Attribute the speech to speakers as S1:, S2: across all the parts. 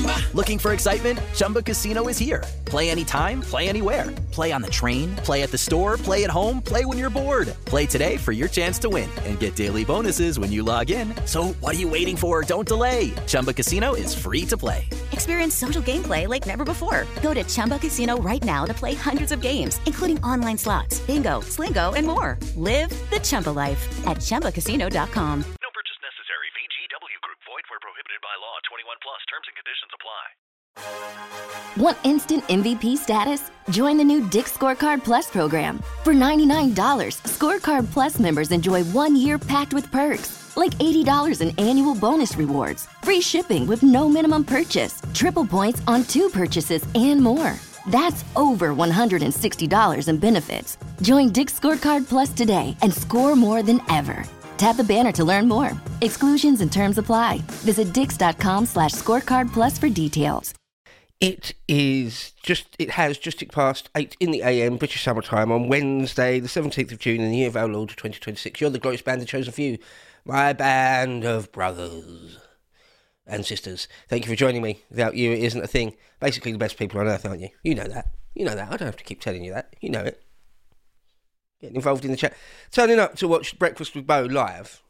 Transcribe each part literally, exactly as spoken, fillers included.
S1: Looking for excitement? Chumba Casino is here. Play anytime, play anywhere. Play on the train, play at the store, play at home, play when you're bored. Play today for your chance to win and get daily bonuses when you log in. So what are you waiting for? Don't delay. Chumba Casino is free to play.
S2: Experience social gameplay like never before. Go to Chumba Casino right now to play hundreds of games, including online slots, bingo, Slingo, and more. Live the Chumba life at chumba casino dot com.
S3: No purchase necessary. V G W Group. Void where prohibited by law. twenty-one plus. Terms and conditions apply.
S4: Want instant M V P status? Join the new Dick's Scorecard Plus program. For ninety-nine dollars, Scorecard Plus members enjoy one year packed with perks, like eighty dollars in annual bonus rewards, free shipping with no minimum purchase, triple points on two purchases, and more. That's over one hundred sixty dollars in benefits. Join Dick's Scorecard Plus today and score more than ever. Tap the banner to learn more. Exclusions and terms apply. Visit dix.com slash scorecard plus for details.
S5: It is just, it has just ticked past eight in the a m, British summertime, on Wednesday, the seventeenth of June, in the year of our Lord, twenty twenty-six. You're the glorious band, the chosen few, my band of brothers and sisters. Thank you for joining me. Without you, it isn't a thing. Basically, the best people on earth, aren't you? You know that. You know that. I don't have to keep telling you that. You know it. Getting involved in the chat. Turning up to watch Breakfast with Bo live.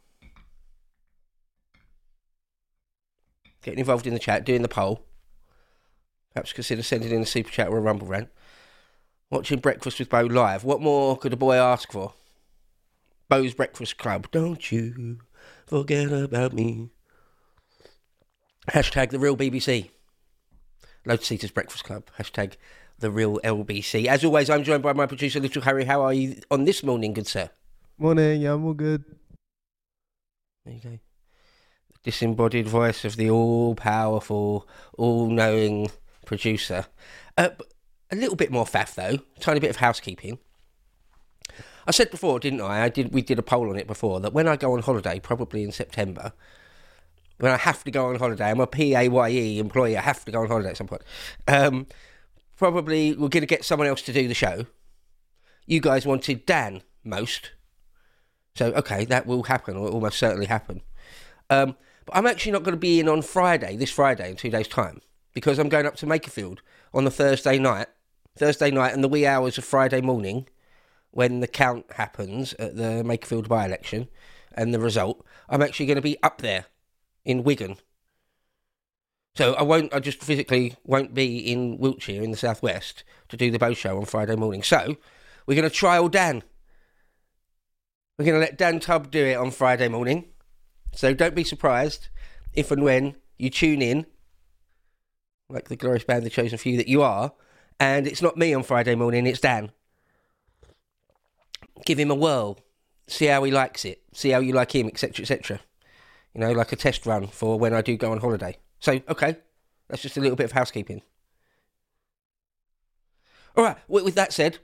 S5: Getting involved in the chat, doing the poll. Perhaps consider sending in a super chat or a rumble rant. Watching Breakfast with Bo live. What more could a boy ask for? Bo's Breakfast Club. Don't you forget about me. Hashtag the real B B C. Load Seaters Breakfast Club. Hashtag the real L B C. As always, I'm joined by my producer, Little Harry. How are you on this morning, good sir?
S6: Morning, yeah, I'm all good.
S5: There you go. The disembodied voice of the all-powerful, all-knowing producer. Uh, a little bit more faff, though. Tiny bit of housekeeping. I said before, didn't I? I did. We did a poll on it before, that when I go on holiday, probably in September, when I have to go on holiday, I'm a P A Y E employee, I have to go on holiday at some point. Um, probably we're going to get someone else to do the show. You guys wanted Dan most. So, okay, that will happen, or it will almost certainly happen. Um, but I'm actually not going to be in on Friday, this Friday, in two days' time, because I'm going up to Makerfield on the Thursday night, Thursday night and the wee hours of Friday morning, when the count happens at the Makerfield by-election and the result. I'm actually going to be up there in Wigan. So I won't, I just physically won't be in Wiltshire in the southwest to do the Bo Show on Friday morning. So we're going to trial Dan. We're going to let Dan Tubb do it on Friday morning. So don't be surprised if and when you tune in, like the glorious band, the chosen few that you are, and it's not me on Friday morning, it's Dan. Give him a whirl. See how he likes it. See how you like him, et cetera, et cetera. You know, like a test run for when I do go on holiday. So, okay, that's just a little bit of housekeeping. All right, with that said,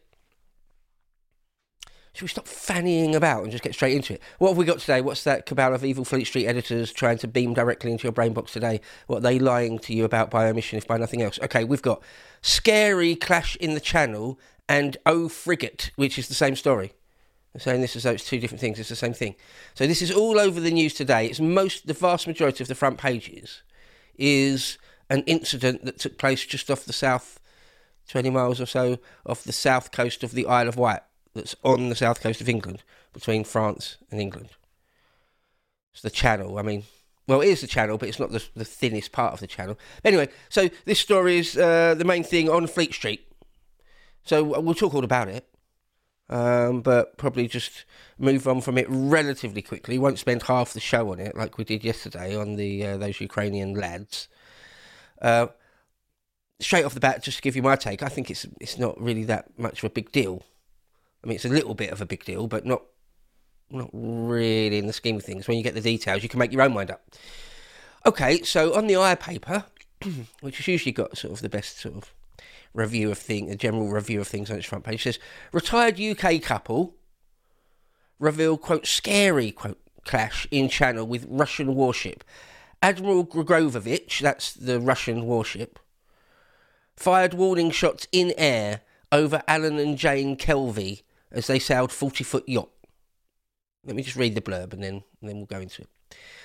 S5: should we stop fannying about and just get straight into it? What have we got today? What's that cabal of evil Fleet Street editors trying to beam directly into your brain box today? What are they lying to you about by omission, if by nothing else? Okay, we've got Scary Clash in the Channel and Oh Frigate, which is the same story. I'm saying this as though it's two different things. It's the same thing. So this is all over the news today. It's most, the vast majority of the front pages is an incident that took place just off the south, twenty miles or so, off the south coast of the Isle of Wight, that's on the south coast of England, between France and England. It's the Channel. I mean, well, it is the Channel, but it's not the, the thinnest part of the Channel. Anyway, so this story is uh, the main thing on Fleet Street. So we'll talk all about it. Um, but probably just move on from it relatively quickly. Won't spend half the show on it like we did yesterday on the uh, those Ukrainian lads. Uh, straight off the bat, just to give you my take, I think it's it's not really that much of a big deal. I mean, it's a little bit of a big deal, but not not really in the scheme of things. When you get the details, you can make your own mind up. Okay, so on the iPaper, which has usually got sort of the best sort of review of thing, a general review of things on its front page, says retired U K couple reveal quote scary quote clash in Channel with Russian warship. Admiral Grigorovich, that's the Russian warship, fired warning shots in air over Alan and Jane Kelvey as they sailed forty foot yacht. Let me just read the blurb and then and then we'll go into it.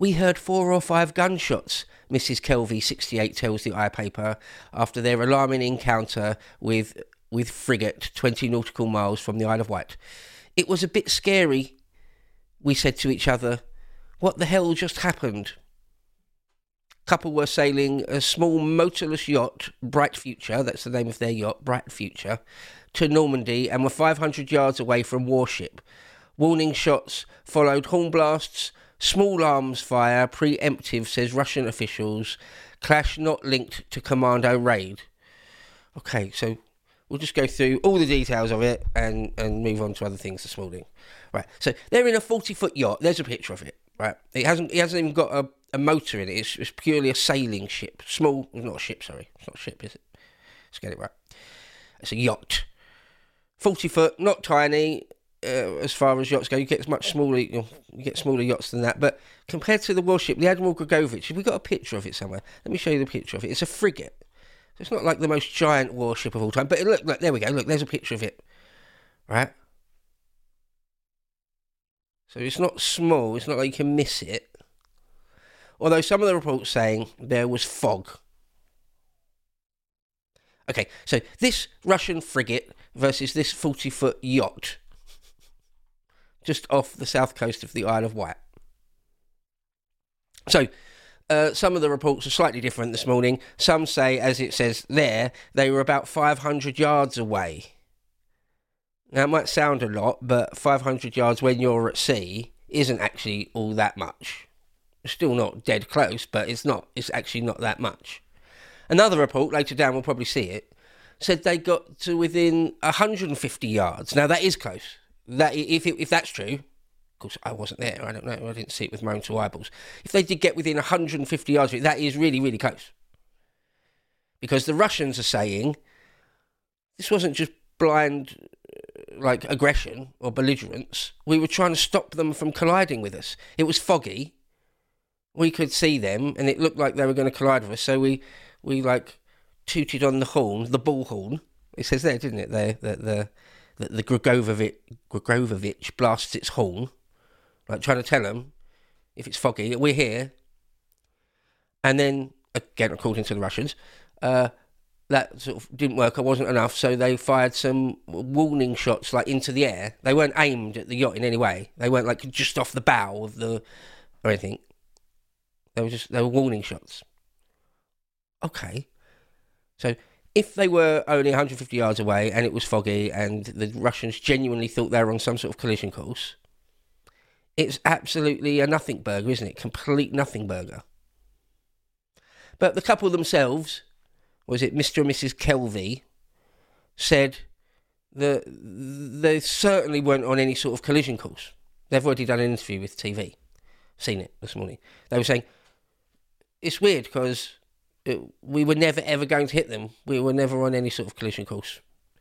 S5: We heard four or five gunshots, Missus Kelvy, sixty-eight, tells the iPaper, after their alarming encounter with with frigate twenty nautical miles from the Isle of Wight. It was a bit scary, we said to each other. What the hell just happened? Couple were sailing a small motorless yacht, Bright Future, that's the name of their yacht, Bright Future, to Normandy, and were five hundred yards away from warship. Warning shots followed horn blasts, small arms fire, preemptive, says Russian officials. Clash not linked to Commando raid. Okay, so we'll just go through all the details of it and, and move on to other things this morning. Right, so they're in a forty-foot yacht. There's a picture of it, right? It hasn't, it hasn't even got a, a motor in it. It's, it's purely a sailing ship. Small, not a ship, sorry. It's not a ship, is it? Let's get it right. It's a yacht. forty foot, not tiny. Uh, as far as yachts go, you get much smaller, you, know, you get smaller yachts than that. But compared to the warship, the Admiral Gregovich, have we got a picture of it somewhere? Let me show you the picture of it. It's a frigate. So it's not like the most giant warship of all time. But look, look, there we go. Look, there's a picture of it. Right? So it's not small. It's not like you can miss it. Although some of the reports saying there was fog. Okay, so this Russian frigate versus this forty-foot yacht just off the south coast of the Isle of Wight. So, uh, some of the reports are slightly different this morning. Some say, as it says there, they were about five hundred yards away. Now, it might sound a lot, but five hundred yards when you're at sea isn't actually all that much. It's still not dead close, but it's not. It's actually not that much. Another report, later down, we'll probably see it, said they got to within one hundred fifty yards. Now, that is close. That if it, if that's true, of course I wasn't there, I don't know, I didn't see it with my own two eyeballs. If they did get within one hundred fifty yards of it, that is really, really close. Because the Russians are saying this wasn't just blind, like, aggression or belligerence. We were trying to stop them from colliding with us. It was foggy. We could see them, and it looked like they were going to collide with us, so we, we like, tooted on the horn, the bullhorn. It says there, didn't it, the, the, the that the Gregovich, Gregovich blasts its horn, like trying to tell them, if it's foggy, we're here. And then, again, according to the Russians, uh, that sort of didn't work, it wasn't enough, so they fired some warning shots, like, into the air. They weren't aimed at the yacht in any way. They weren't, like, just off the bow of the, or anything. They were just, they were warning shots. Okay. So, if they were only one hundred fifty yards away and it was foggy and the Russians genuinely thought they were on some sort of collision course, it's absolutely a nothing burger, isn't it? Complete nothing burger. But the couple themselves, was it Mister and Missus Kelvy, said that they certainly weren't on any sort of collision course. They've already done an interview with T V. Seen it this morning. They were saying, it's weird because It, we were never ever going to hit them. We were never on any sort of collision course.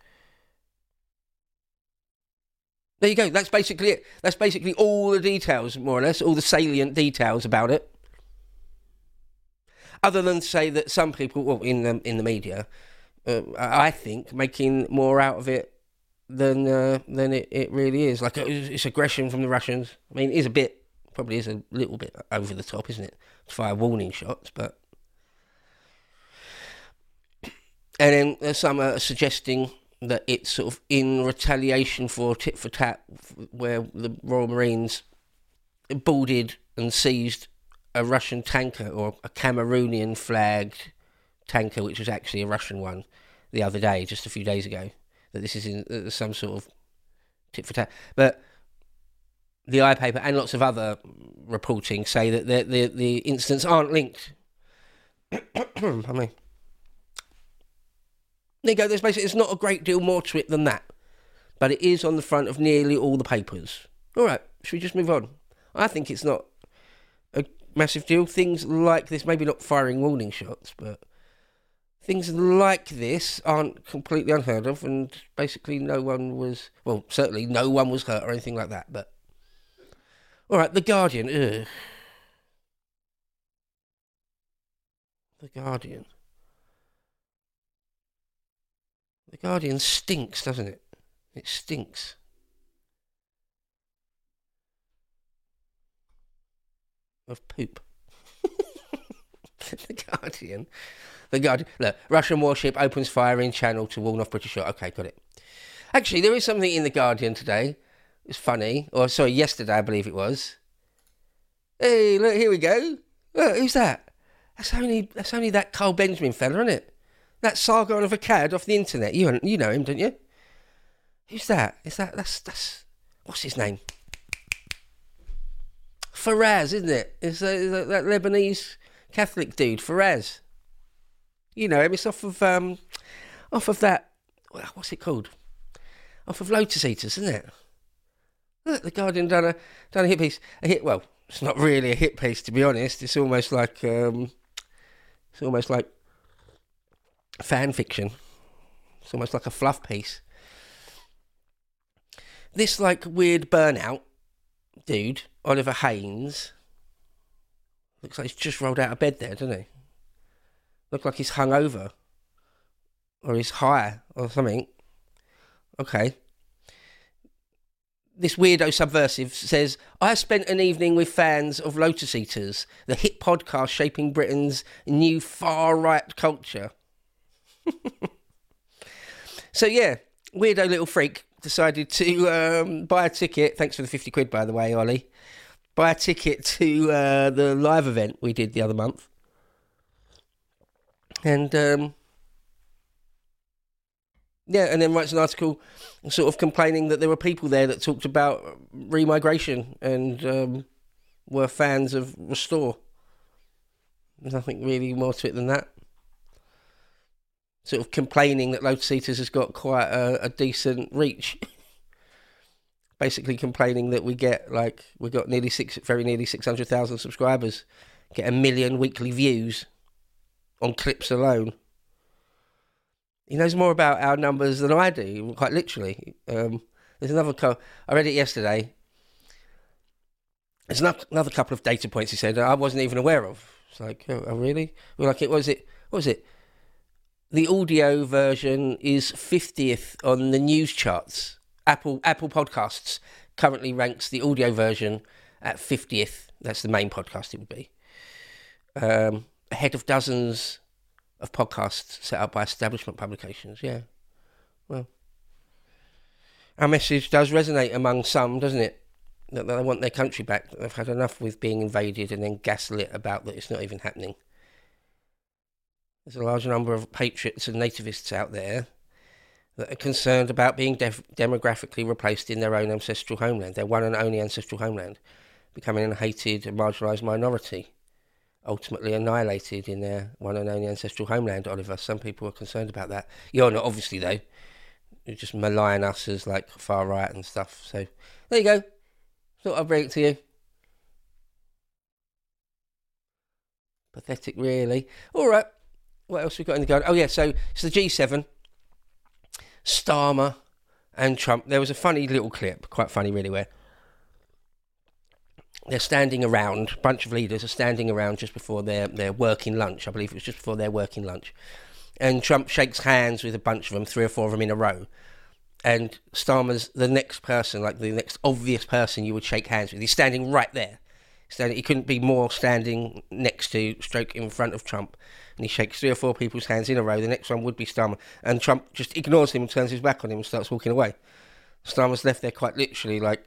S5: There you go. That's basically it. That's basically all the details, more or less, all the salient details about it. Other than to say that some people, well, in the in the media, uh, I think, making more out of it than uh, than it, it really is. Like it's aggression from the Russians. I mean, it is a bit, probably is a little bit over the top, isn't it? To fire warning shots, but. And then there's some uh, suggesting that it's sort of in retaliation for tit for tat, where the Royal Marines boarded and seized a Russian tanker or a Cameroonian flagged tanker, which was actually a Russian one, the other day, just a few days ago. That this is in uh, some sort of tit for tat. But the iPaper and lots of other reporting say that the the, the incidents aren't linked. I mean. There you go, there's basically, it's not a great deal more to it than that. But it is on the front of nearly all the papers. Alright, should we just move on? I think it's not a massive deal. Things like this, maybe not firing warning shots, but things like this aren't completely unheard of, and basically no one was, well, certainly no one was hurt or anything like that, but... Alright, The Guardian, ugh. The Guardian. The Guardian stinks, doesn't it? It stinks. of poop. The Guardian. The Guardian. Look, Russian warship opens fire in Channel to warn off British shore. Okay, got it. Actually, there is something in The Guardian today. It's funny. Or, sorry, yesterday, I believe it was. Hey, look, here we go. Look, who's that? That's only that's only that Carl Benjamin fella, isn't it? That Sargon of Akkad off the internet. You you know him, don't you? Who's that? Is that that's that's what's his name? Faraz, isn't it? Is that, that Lebanese Catholic dude, Faraz? You know him. It's off of um, off of that. What's it called? Off of Lotus Eaters, isn't it? Look, The Guardian done a done a hit piece. A hit. Well, it's not really a hit piece, to be honest. It's almost like um, it's almost like fan fiction. It's almost like a fluff piece. This like weird burnout dude, Oliver Haynes, looks like he's just rolled out of bed there, doesn't he? Looks like he's hungover. Or he's high or something. Okay. This weirdo subversive says, I spent an evening with fans of Lotus Eaters, the hit podcast shaping Britain's new far-right culture. So yeah, weirdo little freak decided to um, buy a ticket. Thanks for the fifty quid, by the way, Ollie. Buy a ticket to uh, the live event we did the other month. And, um, yeah, and then writes an article sort of complaining that there were people there that talked about remigration and um, were fans of Restore. There's nothing really more to it than that. Sort of complaining that Lotus Eaters has got quite a, a decent reach. Basically complaining that we get, like, we got nearly six, very nearly six hundred thousand subscribers, get a million weekly views on clips alone. He knows more about our numbers than I do, quite literally. Um, there's another, co- I read it yesterday. There's another couple of data points he said I wasn't even aware of. It's like, oh, oh really? Well, like, it was it, what was it? The audio version is fiftieth on the news charts. Apple Apple Podcasts currently ranks the audio version at fiftieth. That's the main podcast it would be. Um, ahead of dozens of podcasts set up by establishment publications. Yeah. Well, our message does resonate among some, doesn't it? That they want their country back. That they've had enough with being invaded and then gaslit about that it's not even happening. There's a large number of patriots and nativists out there that are concerned about being def- demographically replaced in their own ancestral homeland, their one and only ancestral homeland, becoming a hated and marginalised minority, ultimately annihilated in their one and only ancestral homeland, Oliver. Some people are concerned about that. You're not, obviously, though. You're just malign us as, like, far-right and stuff. So, there you go. Thought I'd bring it to you. Pathetic, really. All right. What else we got in the garden? Oh, yeah, so it's the G seven. Starmer and Trump. There was a funny little clip, quite funny, really, where they're standing around, a bunch of leaders are standing around just before their, their working lunch. I believe it was just before their working lunch. And Trump shakes hands with a bunch of them, three or four of them in a row. And Starmer's the next person, like the next obvious person you would shake hands with. He's standing right there. Standing, he couldn't be more standing next to, stroke in front of Trump. And he shakes three or four people's hands in a row. The next one would be Starmer. And Trump just ignores him and turns his back on him and starts walking away. Starmer's left there quite literally like...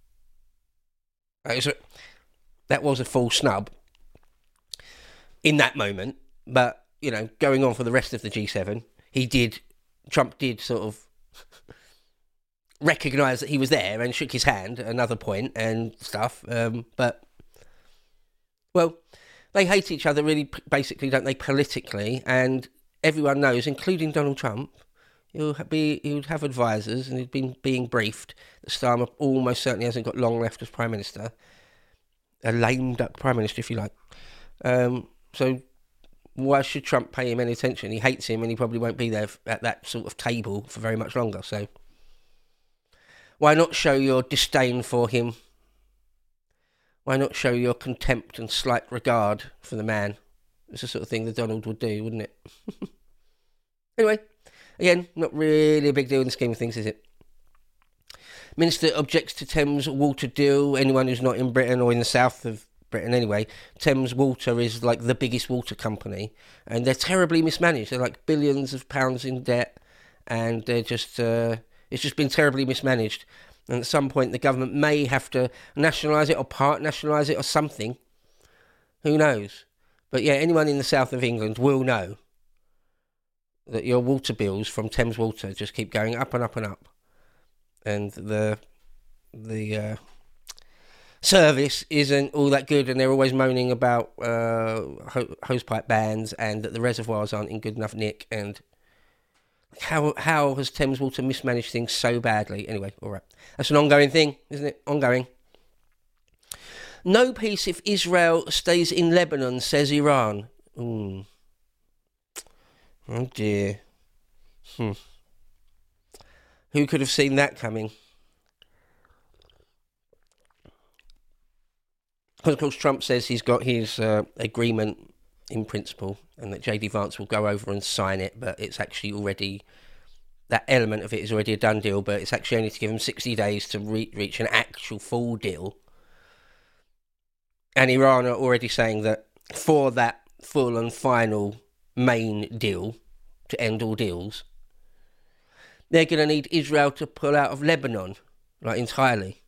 S5: A, that was a full snub in that moment. But, you know, going on for the rest of the G seven, he did... Trump did sort of... recognise that he was there and shook his hand at another point and stuff. Um, but... Well, they hate each other really, basically, don't they, politically, and everyone knows, including Donald Trump, he'll be he would have advisors, and he'd been being briefed that Starmer almost certainly hasn't got long left as Prime Minister, a lame duck Prime Minister, if you like. Um, so why should Trump pay him any attention? He hates him, and he probably won't be there at that sort of table for very much longer, so why not show your disdain for him? Why not show your contempt and slight regard for the man? It's the sort of thing that Donald would do, wouldn't it? Anyway, again, not really a big deal in the scheme of things, is it? Minister objects to Thames water deal. Anyone who's not in Britain or in the south of Britain anyway. Thames Water is like the biggest water company, and they're terribly mismanaged. They're like billions of pounds in debt, and they're just uh, it's just been terribly mismanaged. And at some point, the government may have to nationalise it or part nationalise it or something. Who knows? But yeah, anyone in the south of England will know that your water bills from Thames Water just keep going up and up and up, and the the uh, service isn't all that good, and they're always moaning about uh, ho- hosepipe bans and that the reservoirs aren't in good enough nick. And how how has Thames Water mismanaged things so badly? Anyway, all right, that's an ongoing thing, isn't it? Ongoing. No peace if Israel stays in Lebanon, says Iran. Mm. Oh dear. Hmm. Who could have seen that coming? Because, of course, Trump says he's got his uh, agreement in principle and that J D Vance will go over and sign it, but it's actually already, that element of it is already a done deal, but it's actually only to give him sixty days to re- reach an actual full deal. And Iran are already saying that for that full and final main deal to end all deals, they're going to need Israel to pull out of Lebanon, like entirely.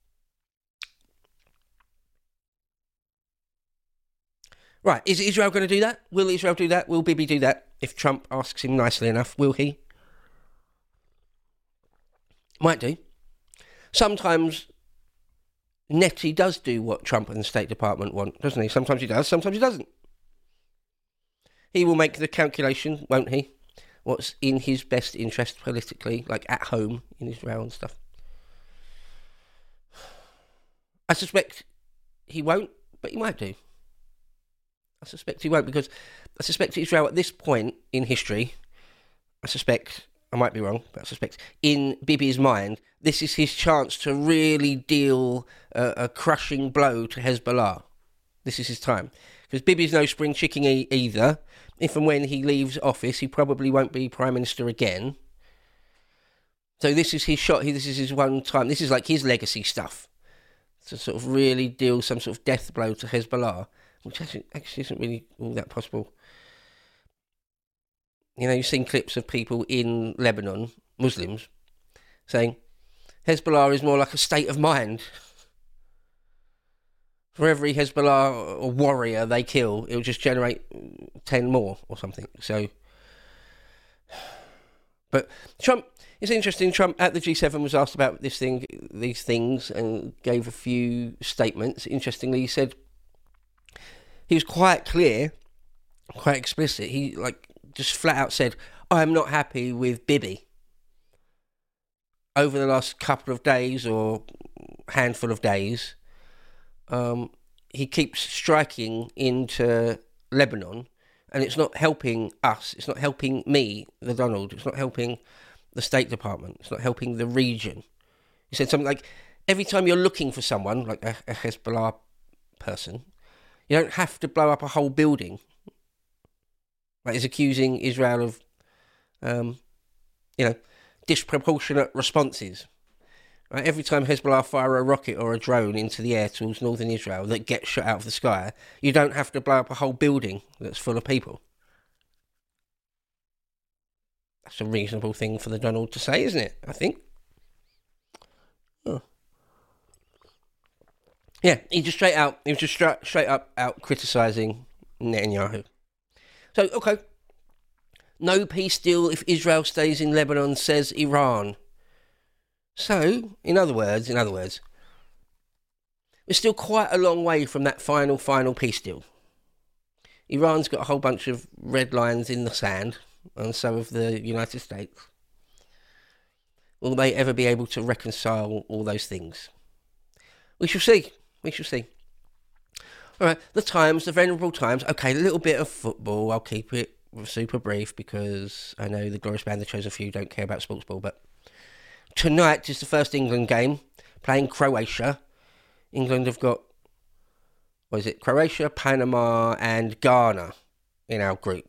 S5: Right, is Israel going to do that? Will Israel do that? Will Bibi do that? If Trump asks him nicely enough, will he? Might do. Sometimes Nettie does do what Trump and the State Department want, doesn't he? Sometimes he does, sometimes he doesn't. He will make the calculation, won't he? What's in his best interest politically, like at home in Israel and stuff. I suspect he won't, but he might do. I suspect he won't, because I suspect Israel at this point in history, I suspect, I might be wrong, but I suspect in Bibi's mind, this is his chance to really deal a, a crushing blow to Hezbollah. This is his time. Because Bibi's no spring chicken e- either. If and when he leaves office, he probably won't be Prime Minister again. So this is his shot. This is his one time. This is like his legacy stuff. To sort of really deal some sort of death blow to Hezbollah, which actually, actually isn't really all that possible. You know, you've seen clips of people in Lebanon, Muslims, saying Hezbollah is more like a state of mind. For every Hezbollah or warrior they kill, it'll just generate ten more or something. So, but Trump, it's interesting. Trump at the G seven was asked about this thing, these things, and gave a few statements. Interestingly, he said he was quite clear, quite explicit. He like just flat out said, "I'm not happy with Bibi." Over the last couple of days or handful of days, Um, he keeps striking into Lebanon, and it's not helping us. It's not helping me, the Donald. It's not helping the State Department. It's not helping the region. He said something like, every time you're looking for someone, like a, a Hezbollah person, you don't have to blow up a whole building. Like he's accusing Israel of, um, you know, disproportionate responses. Right, every time Hezbollah fire a rocket or a drone into the air towards northern Israel that gets shot out of the sky, you don't have to blow up a whole building that's full of people. That's a reasonable thing for the Donald to say, isn't it? I think. Oh. Yeah, he just straight out, he was just straight, straight up out criticising Netanyahu. So, okay. No peace deal if Israel stays in Lebanon, says Iran. So, in other words, in other words, we're still quite a long way from that final, final peace deal. Iran's got a whole bunch of red lines in the sand, and so have the United States. Will they ever be able to reconcile all those things? We shall see. We shall see. All right, the Times, the Venerable Times. Okay, a little bit of football. I'll keep it super brief because I know the Glorious Band, the Chosen Few, don't care about sports ball, but tonight is the first England game, playing Croatia. England have got, what is it, Croatia, Panama and Ghana in our group.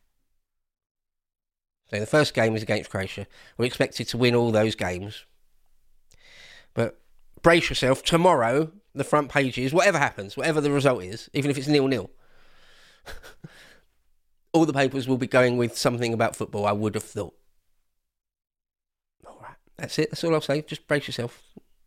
S5: So the first game is against Croatia. We're expected to win all those games. But brace yourself, tomorrow the front pages, whatever happens, whatever the result is, even if it's nil-nil, all the papers will be going with something about football, I would have thought. All right, that's it. That's all I'll say. Just brace yourself.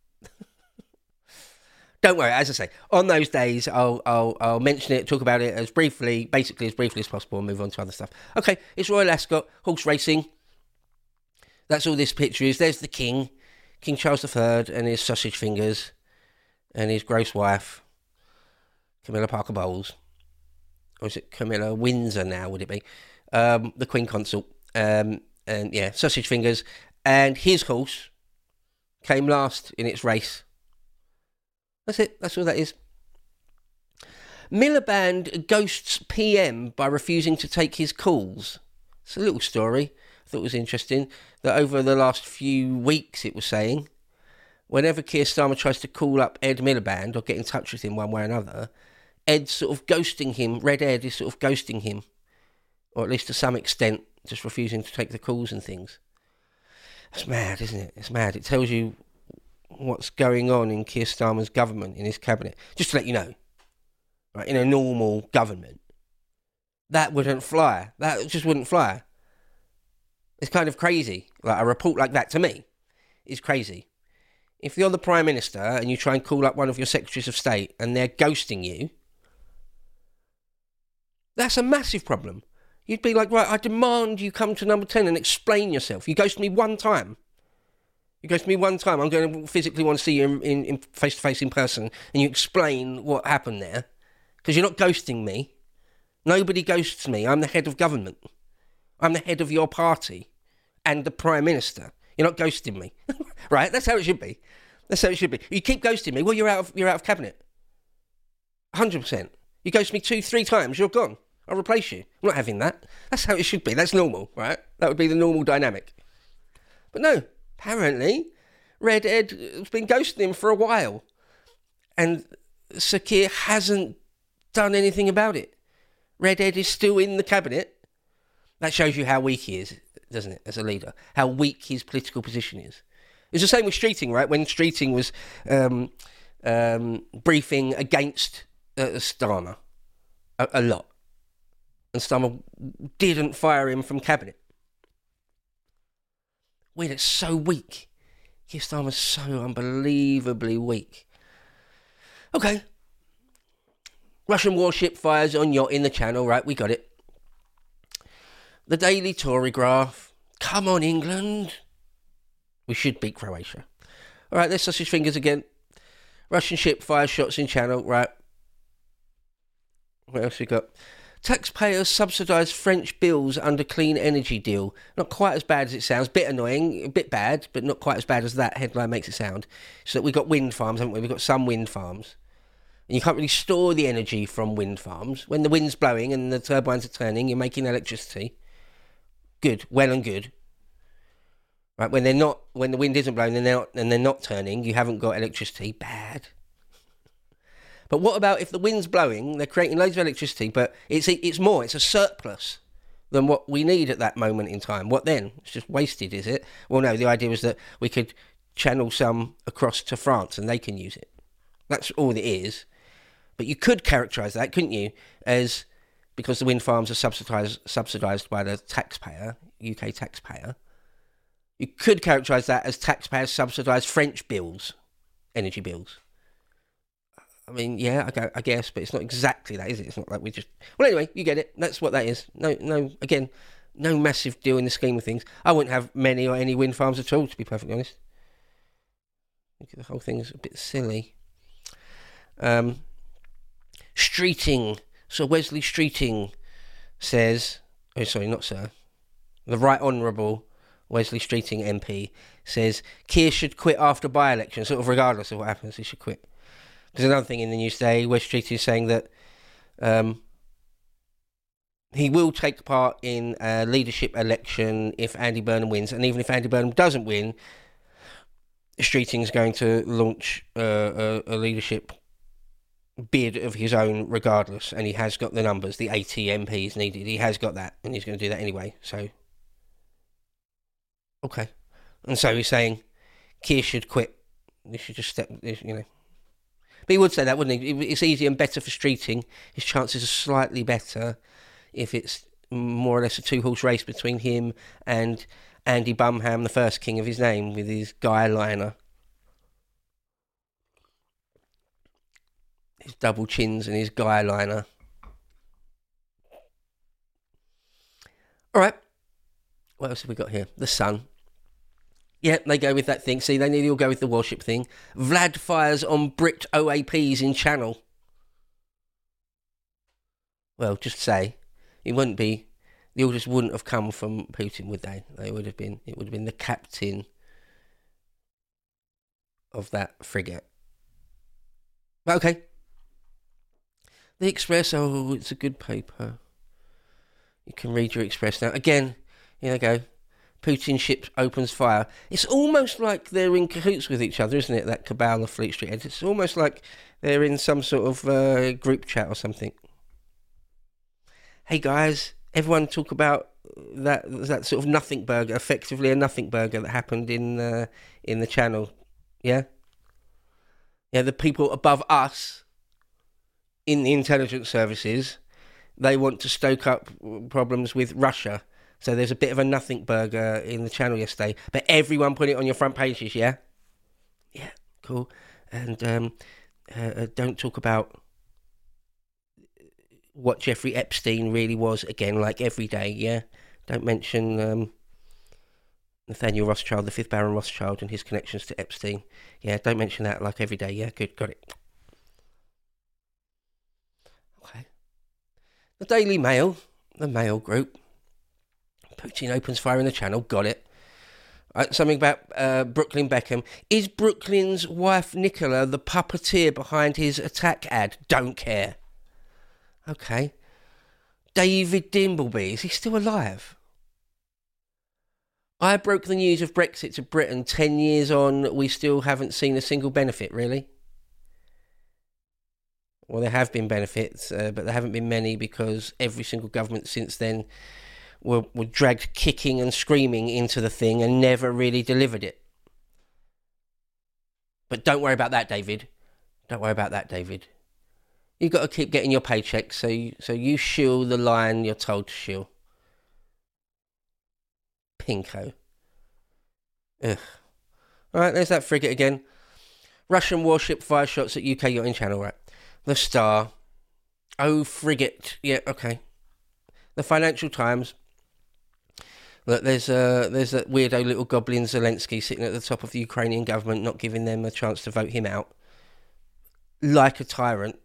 S5: Don't worry, as I say, on those days, I'll, I'll I'll mention it, talk about it as briefly, basically as briefly as possible, and move on to other stuff. Okay, it's Royal Ascot, horse racing. That's all this picture is. There's the King, King Charles the Third, and his sausage fingers, and his gross wife, Camilla Parker Bowles. Or is it Camilla Windsor now, would it be? Um, the Queen Consort. Um, and yeah, sausage fingers. And his horse came last in its race. That's it. That's all that is. Miliband ghosts P M by refusing to take his calls. It's a little story. I thought it was interesting that over the last few weeks, it was saying, whenever Keir Starmer tries to call up Ed Miliband or get in touch with him one way or another, Ed's sort of ghosting him. Red Ed is sort of ghosting him, or at least to some extent, just refusing to take the calls and things. That's mad, isn't it? It's mad. It tells you what's going on in Keir Starmer's government, in his cabinet. Just to let you know, right, in a normal government, that wouldn't fly. That just wouldn't fly. It's kind of crazy. Like, a report like that, to me, is crazy. If you're the Prime Minister and you try and call up one of your Secretaries of State and they're ghosting you, that's a massive problem. You'd be like, right, I demand you come to number ten and explain yourself. You ghost me one time. You ghost me one time. I'm going to physically want to see you in, in, in face-to-face in person, and you explain what happened there. Because you're not ghosting me. Nobody ghosts me. I'm the head of government. I'm the head of your party and the Prime Minister. You're not ghosting me. Right? That's how it should be. That's how it should be. You keep ghosting me, well, you're out of, you're out of cabinet. one hundred percent. You ghost me two, three times, you're gone. I'll replace you. I'm not having that. That's how it should be. That's normal, right? That would be the normal dynamic. But no, apparently, Red Ed has been ghosting him for a while. And Sir Keir hasn't done anything about it. Red Ed is still in the cabinet. That shows you how weak he is, doesn't it, as a leader? How weak his political position is. It's the same with Streeting, right? When Streeting was um, um, briefing against uh, Starmer a, a lot. And Starmer didn't fire him from cabinet. Weird, it's so weak. Keir Starmer's so unbelievably weak. Okay. Russian warship fires on yacht in the Channel, right? We got it. The Daily Tory Graph. Come on, England. We should beat Croatia. All right, there's sausage fingers again. Russian ship fires shots in Channel, right? What else we got? Taxpayers subsidise French bills under clean energy deal. Not quite as bad as it sounds. Bit annoying, a bit bad, but not quite as bad as that headline makes it sound. So that we've got wind farms, haven't we? We've got some wind farms. And you can't really store the energy from wind farms. When the wind's blowing and the turbines are turning, you're making electricity. Good, well and good. Right, when they're not, when the wind isn't blowing and they're not, and they're not turning, you haven't got electricity. Bad. But what about if the wind's blowing, they're creating loads of electricity, but it's it's more, it's a surplus than what we need at that moment in time. What then? It's just wasted, is it? Well, no, the idea was that we could channel some across to France and they can use it. That's all it is. But you could characterise that, couldn't you, as because the wind farms are subsidised subsidised by the taxpayer, U K taxpayer, you could characterise that as taxpayers subsidise French bills, energy bills. I mean, yeah, I, I guess, but it's not exactly that, is it? It's not like we just... Well, anyway, you get it. That's what that is. No, no. Again, no massive deal in the scheme of things. I wouldn't have many or any wind farms at all, to be perfectly honest. I think the whole thing's a bit silly. Um, Streeting. Sir Wesley Streeting says... Oh, sorry, not Sir. The Right Honourable Wesley Streeting M P says Keir should quit after by-election, sort of regardless of what happens, he should quit. There's another thing in the news today where Streeting is saying that um, he will take part in a leadership election if Andy Burnham wins. And even if Andy Burnham doesn't win, Streeting is going to launch uh, a, a leadership bid of his own regardless. And he has got the numbers, the eighty M Ps needed. He has got that, and he's going to do that anyway. So, okay. And so he's saying Keir should quit. He should just step, you know. But he would say that, wouldn't he? It's easier and better for streeting. His chances are slightly better if it's more or less a two-horse race between him and Andy Bumham, the first king of his name, with his guy liner. His double chins and his guy liner. All right. What else have we got here? The Sun. Yeah, they go with that thing. See, they nearly all go with the warship thing. Vlad fires on bricked O A Ps in Channel. Well, just say, it wouldn't be, the orders wouldn't have come from Putin, would they? They would have been, it would have been the captain of that frigate. But okay. The Express, oh, it's a good paper. You can read your Express now. Again, here they go. Putin ship opens fire. It's almost like they're in cahoots with each other, isn't it? That cabal of Fleet Street. It's almost like they're in some sort of uh, group chat or something. Hey guys, everyone talk about that that sort of nothing burger, effectively a nothing burger that happened in uh, in the Channel. Yeah? Yeah, the people above us in the intelligence services, they want to stoke up problems with Russia. So there's a bit of a nothing burger in the Channel yesterday, but everyone put it on your front pages, yeah? Yeah, cool. And um, uh, don't talk about what Jeffrey Epstein really was again, like every day, yeah? Don't mention um, Nathaniel Rothschild, the fifth Baron Rothschild, and his connections to Epstein. Yeah, don't mention that like every day, yeah? Good, got it. Okay. The Daily Mail, the Mail Group. Putin opens fire in the Channel, got it. Right, something about uh, Brooklyn Beckham. Is Brooklyn's wife Nicola the puppeteer behind his attack ad? Don't care. Okay. David Dimbleby, is he still alive? I broke the news of Brexit to Britain. Ten years on, we still haven't seen a single benefit, really? Well, there have been benefits, uh, but there haven't been many because every single government since then were, were dragged kicking and screaming into the thing and never really delivered it. But don't worry about that, David. Don't worry about that, David. You've got to keep getting your paychecks, so you, so you shill the line you're told to shill. Pinko. Ugh. Alright, there's that frigate again. Russian warship fire shots at U K yacht in Channel, right? The Star. Oh, frigate. Yeah, okay. The Financial Times. Look, there's a, there's that weirdo little goblin Zelensky sitting at the top of the Ukrainian government, not giving them a chance to vote him out. Like a tyrant.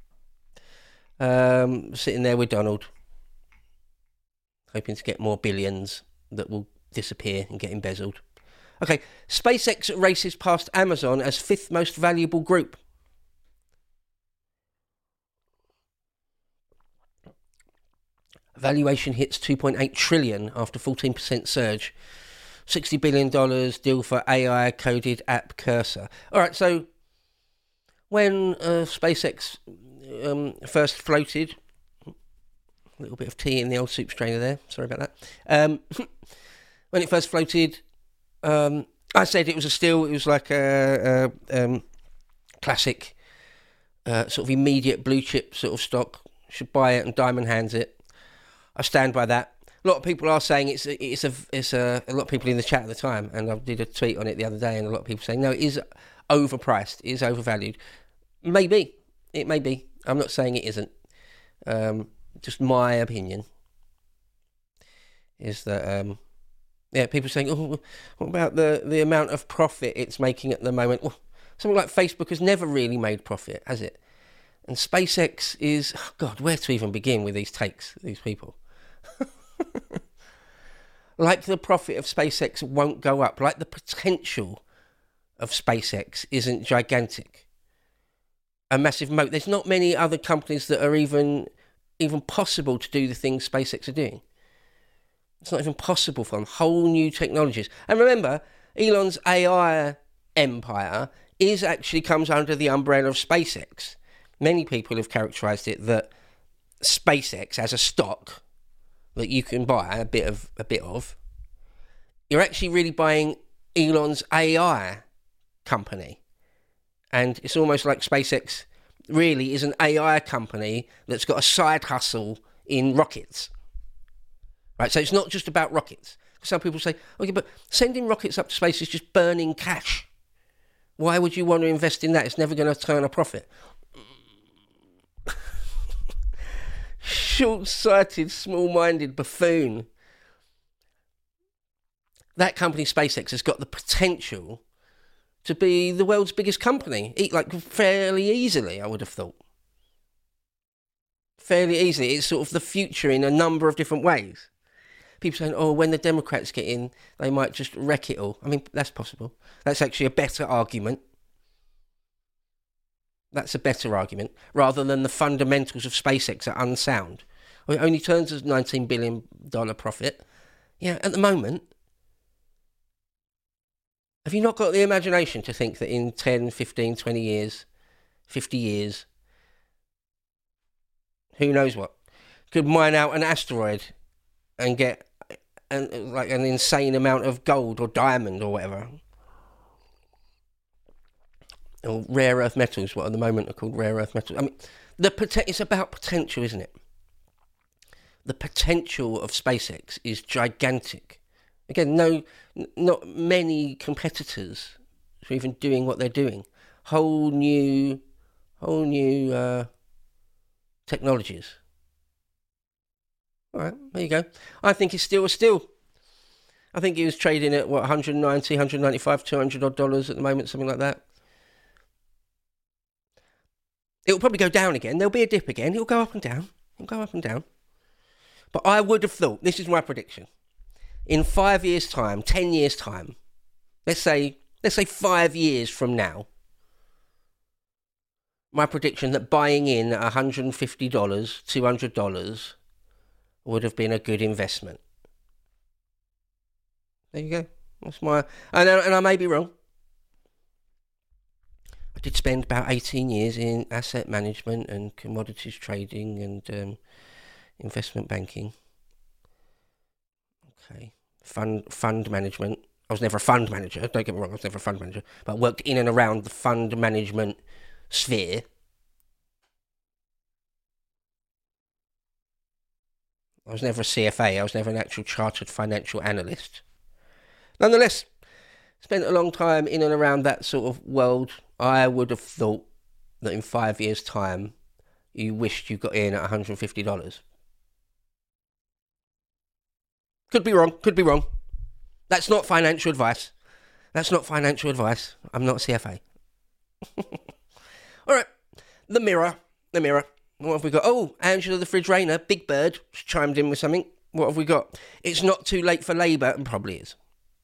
S5: Um, sitting there with Donald. Hoping to get more billions that will disappear and get embezzled. Okay, SpaceX races past Amazon as fifth most valuable group. Valuation hits two point eight trillion dollars after fourteen percent surge. sixty billion dollars deal for A I-coded app Cursor. All right, so when uh, SpaceX um, first floated, a little bit of tea in the old soup strainer there, sorry about that. Um, when it first floated, um, I said it was a steal, it was like a, a um, classic uh, sort of immediate blue chip sort of stock. Should buy it and diamond hands it. I stand by that. A lot of people are saying it's a, it's a it's a a lot of people in the chat at the time, and I did a tweet on it the other day, and a lot of people saying no, it is overpriced, it is overvalued. Maybe it may be. I'm not saying it isn't. Um, just my opinion is that um, yeah, people saying, oh, what about the the amount of profit it's making at the moment? Well, something like Facebook has never really made profit, has it? And SpaceX is, oh God, where to even begin with these takes, these people? Like the profit of SpaceX won't go up, like the potential of SpaceX isn't gigantic. A massive moat. There's not many other companies that are even even possible to do the things SpaceX are doing. It's not even possible for them. Whole new technologies. And remember, Elon's A I empire is actually comes under the umbrella of SpaceX. Many people have characterised it that SpaceX as a stock that you can buy a bit of a bit of, you're actually really buying Elon's A I company And it's almost like SpaceX really is an A I company that's got a side hustle in rockets. Right, so it's not just about rockets. Some people say, okay, but sending rockets up to space is just burning cash. Why would you want to invest in that? It's never going to turn a profit. Short-sighted, small-minded buffoon. That company, SpaceX, has got the potential to be the world's biggest company, like fairly easily, I would have thought. Fairly easily. It's sort of the future in a number of different ways. People saying, oh, when the Democrats get in, they might just wreck it all. I mean, that's possible. That's actually a better argument. That's a better argument, rather than the fundamentals of SpaceX are unsound. It only turns a nineteen billion dollars profit. Yeah, at the moment. Have you not got the imagination to think that in ten, fifteen, twenty years, fifty years, who knows what, could mine out an asteroid and get an, like an insane amount of gold or diamond or whatever? Or rare earth metals, what at the moment are called rare earth metals. I mean, the poten- it's about potential, isn't it? The potential of SpaceX is gigantic. Again, no, n- not many competitors are even doing what they're doing. Whole new, whole new uh, technologies. All right, there you go. I think it's still a steal. I think he was trading at, what, one ninety, one ninety-five, two hundred odd dollars at the moment, something like that. It'll probably go down again. There'll be a dip again. It'll go up and down. It'll go up and down. But I would have thought, this is my prediction, in five years' time, ten years' time, let's say, let's say five years from now, my prediction that buying in at one hundred fifty dollars, two hundred dollars would have been a good investment. There you go. That's my, and, and I may be wrong. I did spend about eighteen years in asset management and commodities trading and um, investment banking. Okay. Fund fund management. I was never a fund manager, don't get me wrong, I was never a fund manager, but I worked in and around the fund management sphere. I was never a C F A, I was never an actual chartered financial analyst. Nonetheless, spent a long time in and around that sort of world. I would have thought that in five years' time, you wished you got in at one hundred fifty dollars. Could be wrong, could be wrong. That's not financial advice. That's not financial advice. I'm not a C F A. All right, the Mirror, the Mirror. What have we got? Oh, Angela the Fridge Rainer, Big Bird, chimed in with something. What have we got? It's not too late for Labour, and probably is.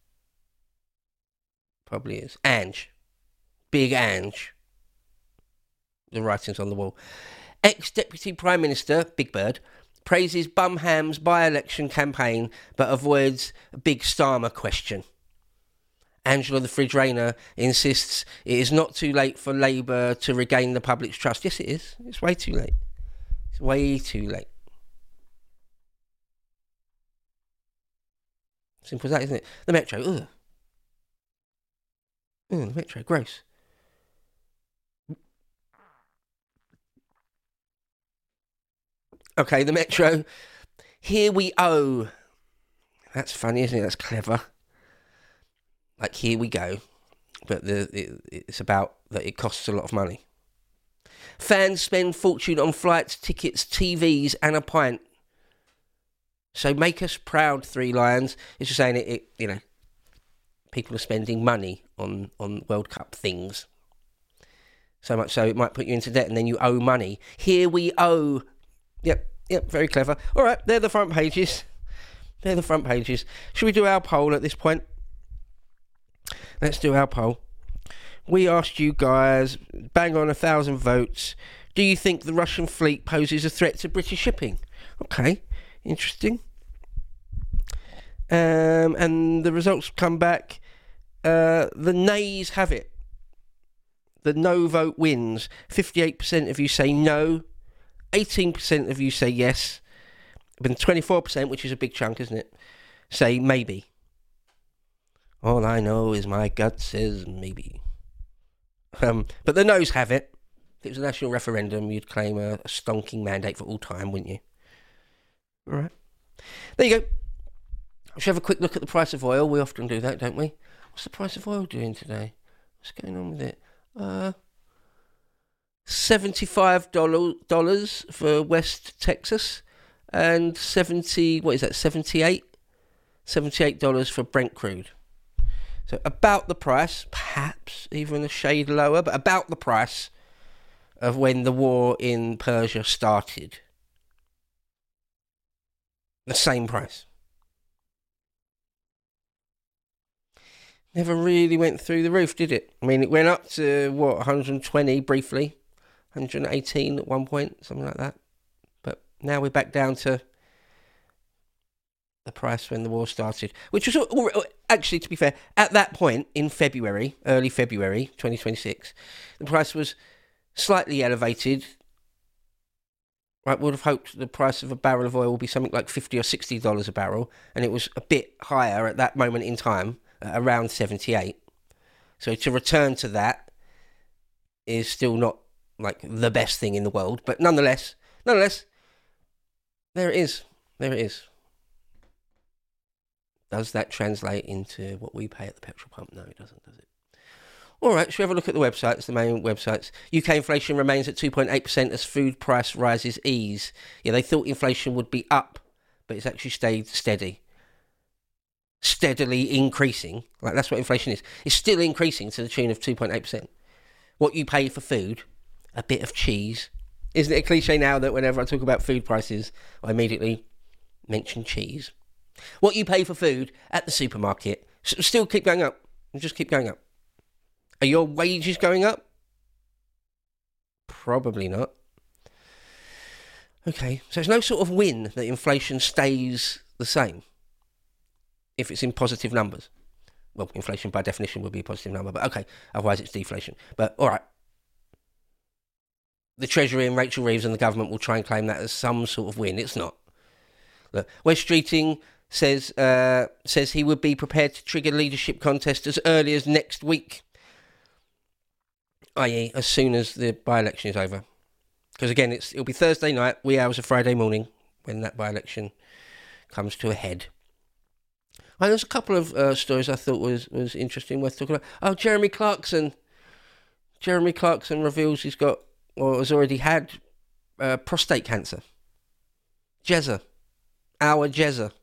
S5: Probably is. Ange. Big Ange. The writing's on the wall. Ex-Deputy Prime Minister, Big Bird, praises Bumham's by-election campaign but avoids a big Starmer question. Angela the Fridge Rainer insists it is not too late for Labour to regain the public's trust. Yes, it is. It's way too late. It's way too late. Simple as that, isn't it? The Metro, ugh. Ugh, the Metro, gross. Okay, the Metro. Here we owe. That's funny, isn't it? That's clever. Like, here we go. But the it, it's about that it costs a lot of money. Fans spend fortune on flights, tickets, T Vs and a pint. So make us proud, Three Lions. It's just saying it, it you know, people are spending money on, on World Cup things. So much so it might put you into debt and then you owe money. Here we owe. Yep, yep, very clever. All right, they're the front pages. They're the front pages. Should we do our poll at this point? Let's do our poll. We asked you guys, bang on a thousand votes. Do you think the Russian fleet poses a threat to British shipping? Okay, interesting. Um, and the results come back. Uh, the nays have it. The no vote wins. fifty-eight percent of you say no. eighteen percent of you say yes. But twenty-four percent, which is a big chunk, isn't it, say maybe. All I know is my gut says maybe. Um, but the no's have it. If it was a national referendum, you'd claim a, a stonking mandate for all time, wouldn't you? All right. There you go. We should have a quick look at the price of oil. We often do that, don't we? What's the price of oil doing today? What's going on with it? Uh, seventy-five dollars for West Texas and seventy, what is that, seventy-eight? seventy-eight dollars for Brent crude. So about the price, perhaps even a shade lower, but about the price of when the war in Persia started. The same price. Never really went through the roof, did it? I mean, it went up to, what, one hundred twenty briefly, one hundred eighteen at one point, something like that. But now we're back down to the price when the war started, which was, actually, to be fair, at that point in February, early February twenty twenty-six, the price was slightly elevated. I would have hoped the price of a barrel of oil would be something like fifty or sixty dollars a barrel, and it was a bit higher at that moment in time, at around seventy-eight. So to return to that is still not like the best thing in the world, but nonetheless, nonetheless, there it is. There it is. Does that translate into what we pay at the petrol pump? No, it doesn't, does it? All right, should we have a look at the websites, the main websites? U K inflation remains at two point eight percent as food price rises ease. Yeah, they thought inflation would be up, but it's actually stayed steady. Steadily increasing. Like, that's what inflation is. It's still increasing to the tune of two point eight percent. What you pay for food, a bit of cheese. Isn't it a cliche now that whenever I talk about food prices, I immediately mention cheese? What you pay for food at the supermarket still keep going up. Just keep going up. Are your wages going up? Probably not. Okay, so it's no sort of win that inflation stays the same if it's in positive numbers. Well, inflation by definition would be a positive number, but okay, otherwise it's deflation. But all right. The Treasury and Rachel Reeves and the government will try and claim that as some sort of win. It's not. Look, Wes Streeting says uh, says he would be prepared to trigger leadership contest as early as next week, that is as soon as the by-election is over. Because again, it's, it'll be Thursday night, wee hours of Friday morning, when that by-election comes to a head. And there's a couple of uh, stories I thought was, was interesting, worth talking about. Oh, Jeremy Clarkson. Jeremy Clarkson reveals he's got, or has already had, uh, prostate cancer. Jezza. Our Jezza.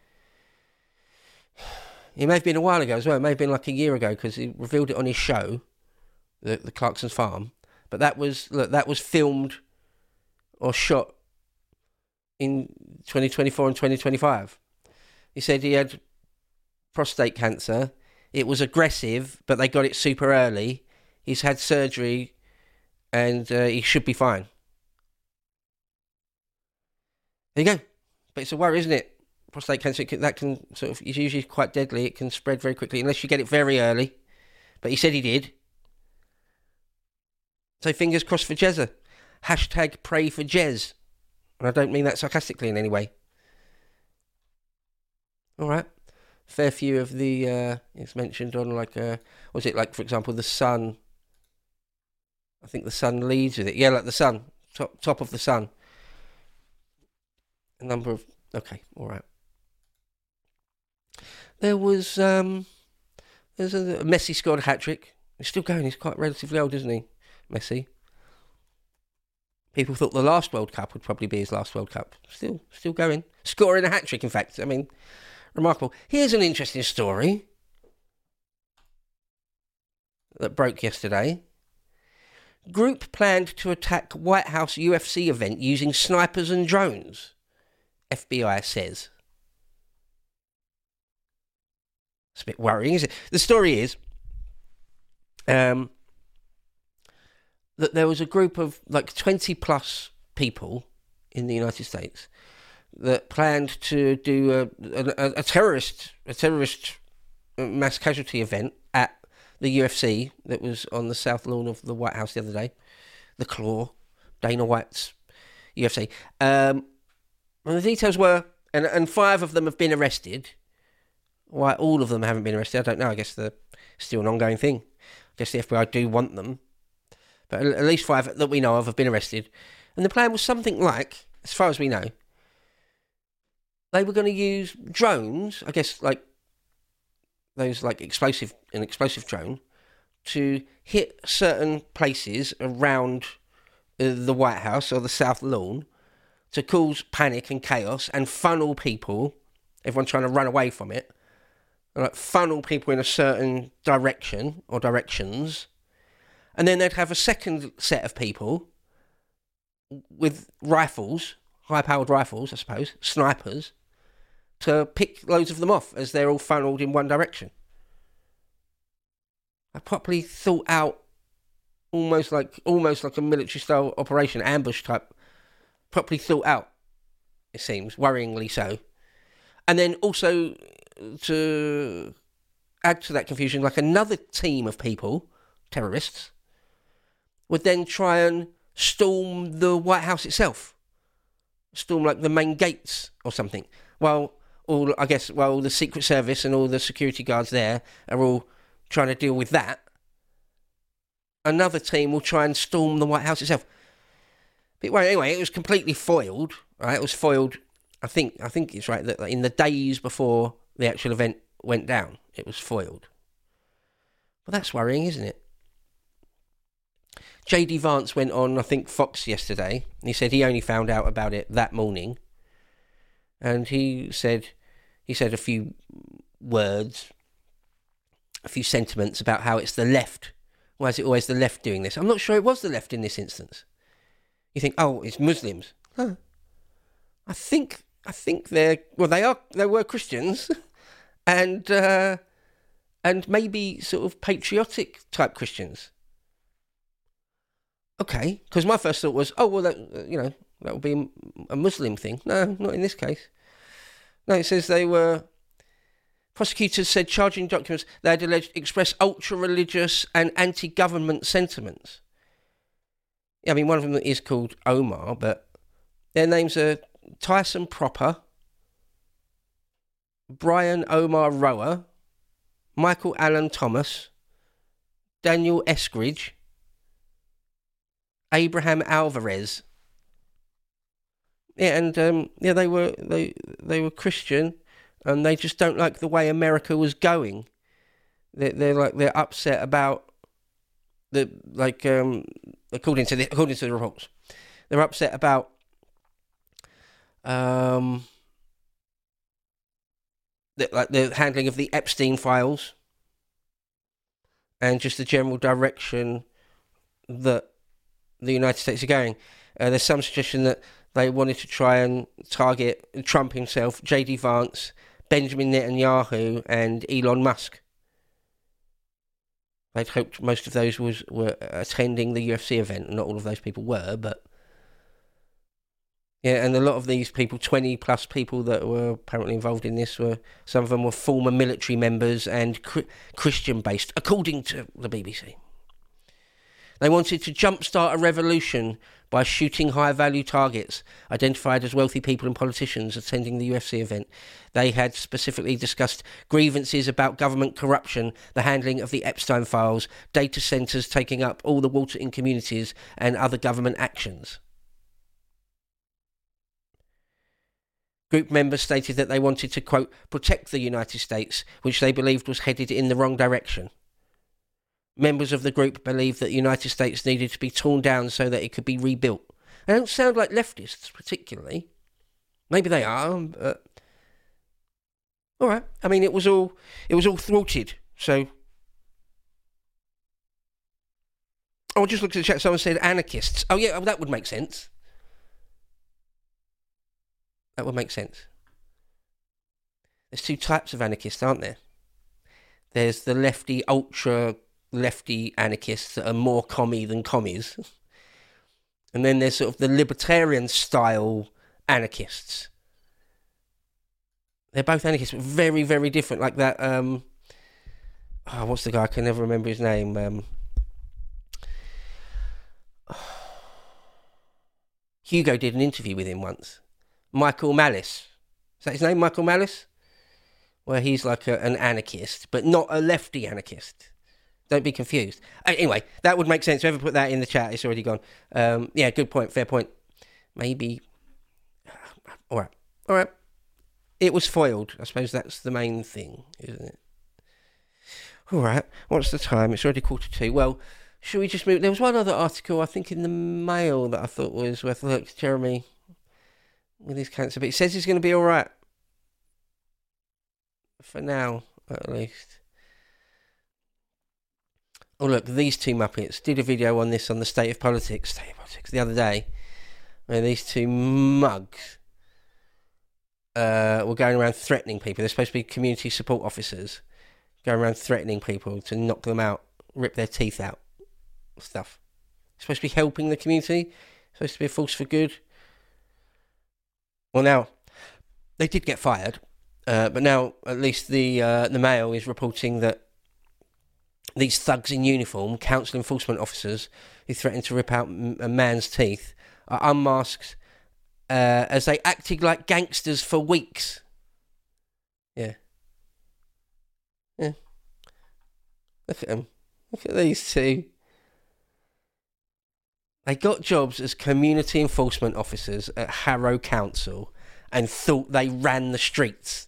S5: It may have been a while ago as well. It may have been like a year ago, because he revealed it on his show, the, the Clarkson's Farm. But that was, look, that was filmed or shot in twenty twenty-four and twenty twenty-five. He said he had prostate cancer. It was aggressive, but they got it super early. He's had surgery, and uh, he should be fine. There you go. But it's a worry, isn't it? Prostate cancer, that can sort of, is usually quite deadly. It can spread very quickly, unless you get it very early. But he said he did. So fingers crossed for Jezza. Hashtag pray for Jez. And I don't mean that sarcastically in any way. All right. Fair few of the, uh, it's mentioned on like, uh, was it like, for example, the Sun? I think the Sun leads with it. Yeah, like the Sun. Top, top of the Sun. A number of, okay, all right. There was, um, there's a, a Messi scored a hat-trick. He's still going. He's quite relatively old, isn't he? Messi. People thought the last World Cup would probably be his last World Cup. Still, still going. Scoring a hat-trick, in fact. I mean, remarkable. Here's an interesting story that broke yesterday. Group planned to attack White House U F C event using snipers and drones, F B I says. It's a bit worrying, isn't it? The story is um, that there was a group of like twenty plus people in the United States that planned to do a, a, a terrorist a terrorist mass casualty event at the U F C that was on the south lawn of the White House the other day. The Claw, Dana White's U F C. Um, and the details were, and, and five of them have been arrested. Why all of them haven't been arrested, I don't know. I guess they're still an ongoing thing. guess the F B I do want them. But at least five that we know of have been arrested. And the plan was something like, as far as we know, they were going to use drones, I guess like those like explosive, an explosive drone, to hit certain places around uh, the White House or the South Lawn to cause panic and chaos and funnel people, everyone trying to run away from it, like funnel people in a certain direction or directions. And then they'd have a second set of people with rifles, high-powered rifles, I suppose, snipers, to pick loads of them off as they're all funneled in one direction. I properly thought out, almost like almost like a military-style operation, ambush type, properly thought out, it seems, worryingly so. And then also, to add to that confusion, like another team of people, terrorists, would then try and storm the White House itself. Storm like the main gates or something. Well, all I guess while the Secret Service and all the security guards there are all trying to deal with that, another team will try and storm the White House itself. But well, anyway, it was completely foiled. Right, it was foiled. I think I think it's right that in the days before the actual event went down, it was foiled. Well, that's worrying, isn't it? J D Vance went on, I think, Fox yesterday, and he said he only found out about it that morning. And he said he said a few words, a few sentiments about how it's the left. Why is it always the left doing this? I'm not sure it was the left in this instance. You think, oh, it's Muslims. Huh. I think I think they're well, they are they were Christians, and uh, and maybe sort of patriotic type Christians. Okay, because my first thought was, oh well, that you know that would be a Muslim thing. No, not in this case. No, it says they were. Prosecutors said charging documents they had alleged express ultra-religious and anti-government sentiments. Yeah, I mean, one of them is called Omar, but their names are Tyson Proper, Brian Omar Rower, Michael Allen Thomas, Daniel Eskridge, Abraham Alvarez. Yeah, and um, yeah, they were they they were Christian, and they just don't like the way America was going. They're, they're like they're upset about the like um, according to the according to the reports, they're upset about um the, like the handling of the Epstein files, and just the general direction that the United States are going. Uh, there's some suggestion that they wanted to try and target Trump himself, J D Vance, Benjamin Netanyahu, and Elon Musk. They'd hoped most of those was were attending the U F C event. Not all of those people were, but yeah, and a lot of these people, twenty plus people that were apparently involved in this, were some of them were former military members and cr- Christian based, according to the B B C. They wanted to jumpstart a revolution by shooting high-value targets identified as wealthy people and politicians attending the U F C event. They had specifically discussed grievances about government corruption, the handling of the Epstein files, data centres taking up all the water in communities, and other government actions. Group members stated that they wanted to, quote, protect the United States, which they believed was headed in the wrong direction. Members of the group believed that the United States needed to be torn down so that it could be rebuilt. They don't sound like leftists, particularly. Maybe they are, but... all right. I mean, it was all it was all thwarted, so... oh, I just looked at the chat, someone said anarchists. Oh, yeah, well, that would make sense. That would make sense. There's two types of anarchists, aren't there? There's the lefty, ultra... lefty anarchists that are more commie than commies. And then there's sort of the libertarian style anarchists. They're both anarchists, but very, very different. Like that, um... oh, what's the guy? I can never remember his name. Um... Hugo did an interview with him once. Michael Malice. Is that his name, Michael Malice? Where he's like a, an anarchist, but not a lefty anarchist. Don't be confused. Anyway, that would make sense. Whoever put that in the chat, it's already gone. Um, yeah, good point. Fair point. Maybe. All right. All right. It was foiled. I suppose that's the main thing, isn't it? All right. What's the time? It's already quarter two. Well, should we just move? There was one other article, I think, in the Mail that I thought was worth a look. Jeremy, with his cancer, but he says he's going to be all right. For now, at least. Oh, look, these two Muppets did a video on this on the State of Politics, State of Politics the other day, where these two mugs uh, were going around threatening people. They're supposed to be community support officers, going around threatening people to knock them out, rip their teeth out, stuff. Supposed to be helping the community, supposed to be a force for good. Well, now, they did get fired, uh, but now at least the uh, the Mail is reporting that these thugs in uniform, council enforcement officers who threatened to rip out a man's teeth, are unmasked uh, as they acted like gangsters for weeks. Yeah. Yeah. Look at them. Look at these two. They got jobs as community enforcement officers at Harrow Council and thought they ran the streets.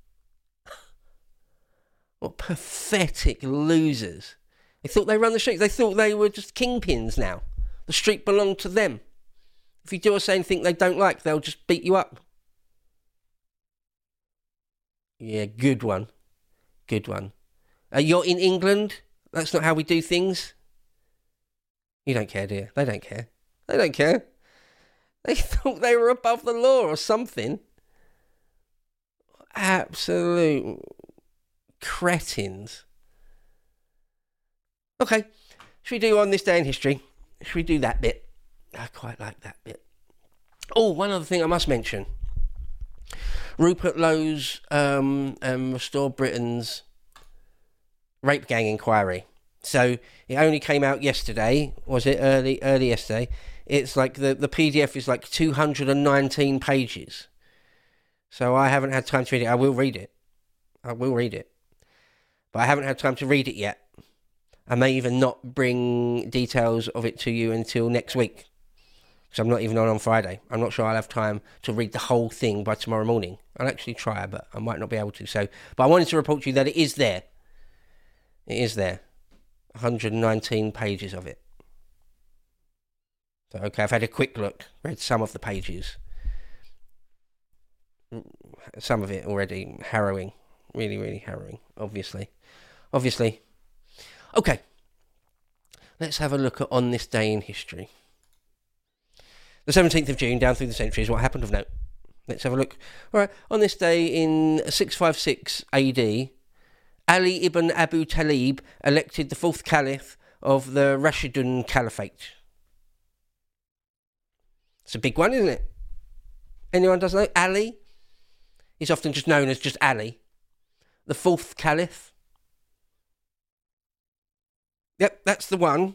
S5: What pathetic losers. They thought they ran the streets. They thought they were just kingpins now. The street belonged to them. If you do or say anything they don't like, they'll just beat you up. Yeah, good one. Good one. Uh, you're in England? That's not how we do things? You don't care, do you? They don't care. They don't care. They thought they were above the law or something. Absolute cretins. Okay, should we do on this day in history? Should we do that bit? I quite like that bit. Oh, one other thing I must mention. Rupert Lowe's um, um, Restore Britain's rape gang inquiry. So it only came out yesterday. Was it early early yesterday? It's like the, the P D F is like two hundred nineteen pages. So I haven't had time to read it. I will read it. I will read it. But I haven't had time to read it yet. I may even not bring details of it to you until next week. Because I'm not even on on Friday. I'm not sure I'll have time to read the whole thing by tomorrow morning. I'll actually try, but I might not be able to. So, but I wanted to report to you that it is there. It is there. one hundred nineteen pages of it. So, okay, I've had a quick look. Read some of the pages. Some of it already harrowing. Really, really harrowing, obviously. Obviously. Okay. Let's have a look at On This Day in History. The seventeenth of June, down through the centuries, what happened of note? Let's have a look. All right, on this day in six fifty-six A D, Ali ibn Abu Talib elected the fourth caliph of the Rashidun Caliphate. It's a big one, isn't it? Anyone doesn't know? Ali? He's often just known as just Ali. The fourth caliph. Yep, that's the one.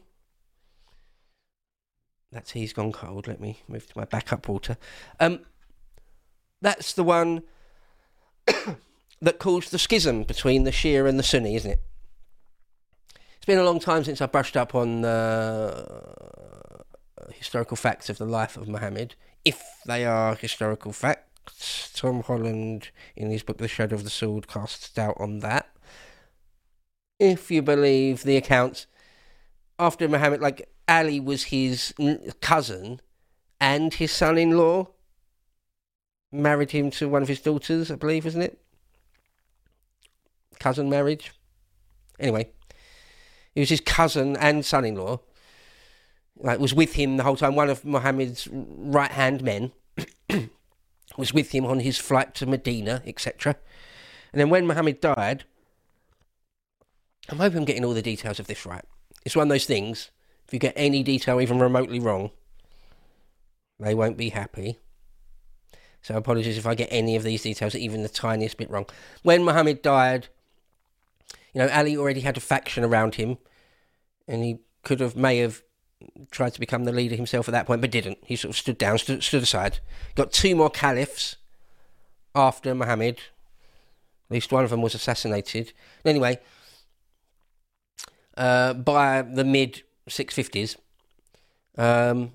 S5: That's He's Gone Cold. Let me move to my backup water. Um, that's the one that caused the schism between the Shia and the Sunni, isn't it? It's been a long time since I brushed up on uh, historical facts of the life of Muhammad, if they are historical facts. Tom Holland, in his book The Shadow of the Sword, casts doubt on that. If you believe the accounts, after Muhammad, like, Ali was his cousin and his son-in-law. Married him to one of his daughters, I believe, isn't it? Cousin marriage. Anyway, he was his cousin and son-in-law. Like, was with him the whole time. One of Muhammad's right-hand men was with him on his flight to Medina, et cetera. And then when Muhammad died, I'm hoping I'm getting all the details of this right. It's one of those things, if you get any detail even remotely wrong, they won't be happy. So apologies if I get any of these details, even the tiniest bit wrong. When Muhammad died, you know, Ali already had a faction around him, and he could have, may have tried to become the leader himself at that point, but didn't. He sort of stood down, stood, stood aside. Got two more caliphs after Muhammad. At least one of them was assassinated. Anyway, uh, by the mid six fifties. Um,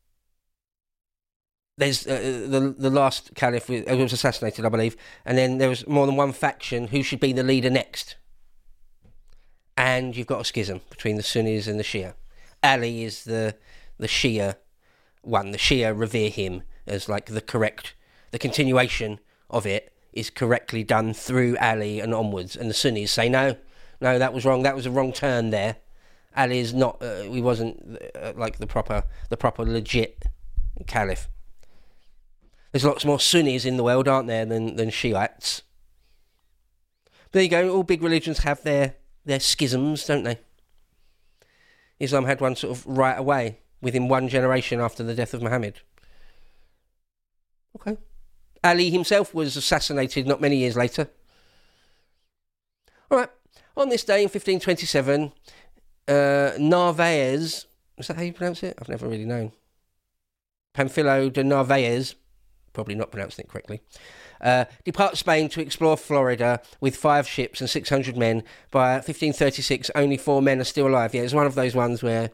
S5: there's uh, the the last caliph was, was assassinated, I believe, and then there was more than one faction who should be the leader next. And you've got a schism between the Sunnis and the Shia. Ali is the the Shia one. The Shia revere him as like the correct, the continuation of it is correctly done through Ali and onwards. And the Sunnis say, no, no, that was wrong. That was a wrong turn there. Ali is not, uh, he wasn't uh, like the proper, the proper legit caliph. There's lots more Sunnis in the world, aren't there, than, than Shiites. But there you go, all big religions have their, their schisms, don't they? Islam had one sort of right away, within one generation after the death of Muhammad. Okay. Ali himself was assassinated not many years later. All right. On this day in fifteen twenty-seven, uh, Narvaez, is that how you pronounce it? I've never really known. Pamphilo de Narvaez, probably not pronouncing it correctly, uh, departs Spain to explore Florida with five ships and six hundred men. By fifteen thirty-six, only four men are still alive. Yeah, it's one of those ones where,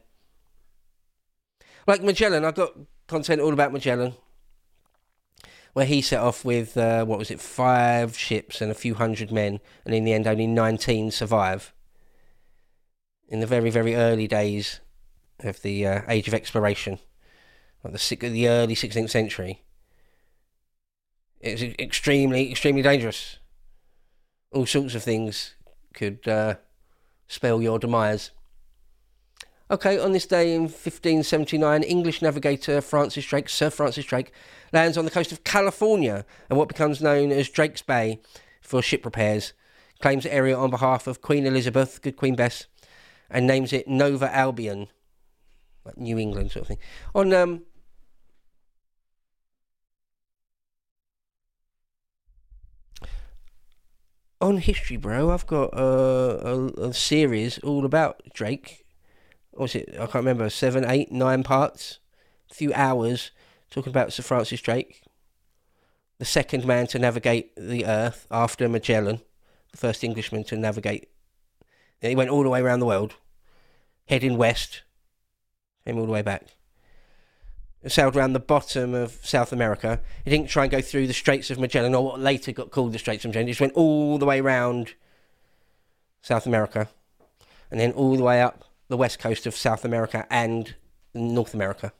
S5: like Magellan, I've got content all about Magellan, where he set off with, uh, what was it, five ships and a few hundred men, and in the end only nineteen survive. In the very, very early days of the uh, age of exploration, like the, the early sixteenth century, it's extremely, extremely dangerous. All sorts of things could uh, spell your demise. Okay, on this day in fifteen seventy-nine, English navigator Francis Drake, Sir Francis Drake, lands on the coast of California and what becomes known as Drake's Bay for ship repairs, claims the area on behalf of Queen Elizabeth, good Queen Bess, and names it Nova Albion, like New England sort of thing. On um, on History Bro, I've got uh, a, a series all about Drake. What's it? I can't remember. Seven, eight, nine parts, a few hours talking about Sir Francis Drake, the second man to navigate the earth after Magellan, the first Englishman to navigate. He went all the way around the world, heading west, came all the way back. Sailed around the bottom of South America. He didn't try and go through the Straits of Magellan, or what later got called the Straits of Magellan. He just went all the way around South America, and then all the way up the west coast of South America and North America.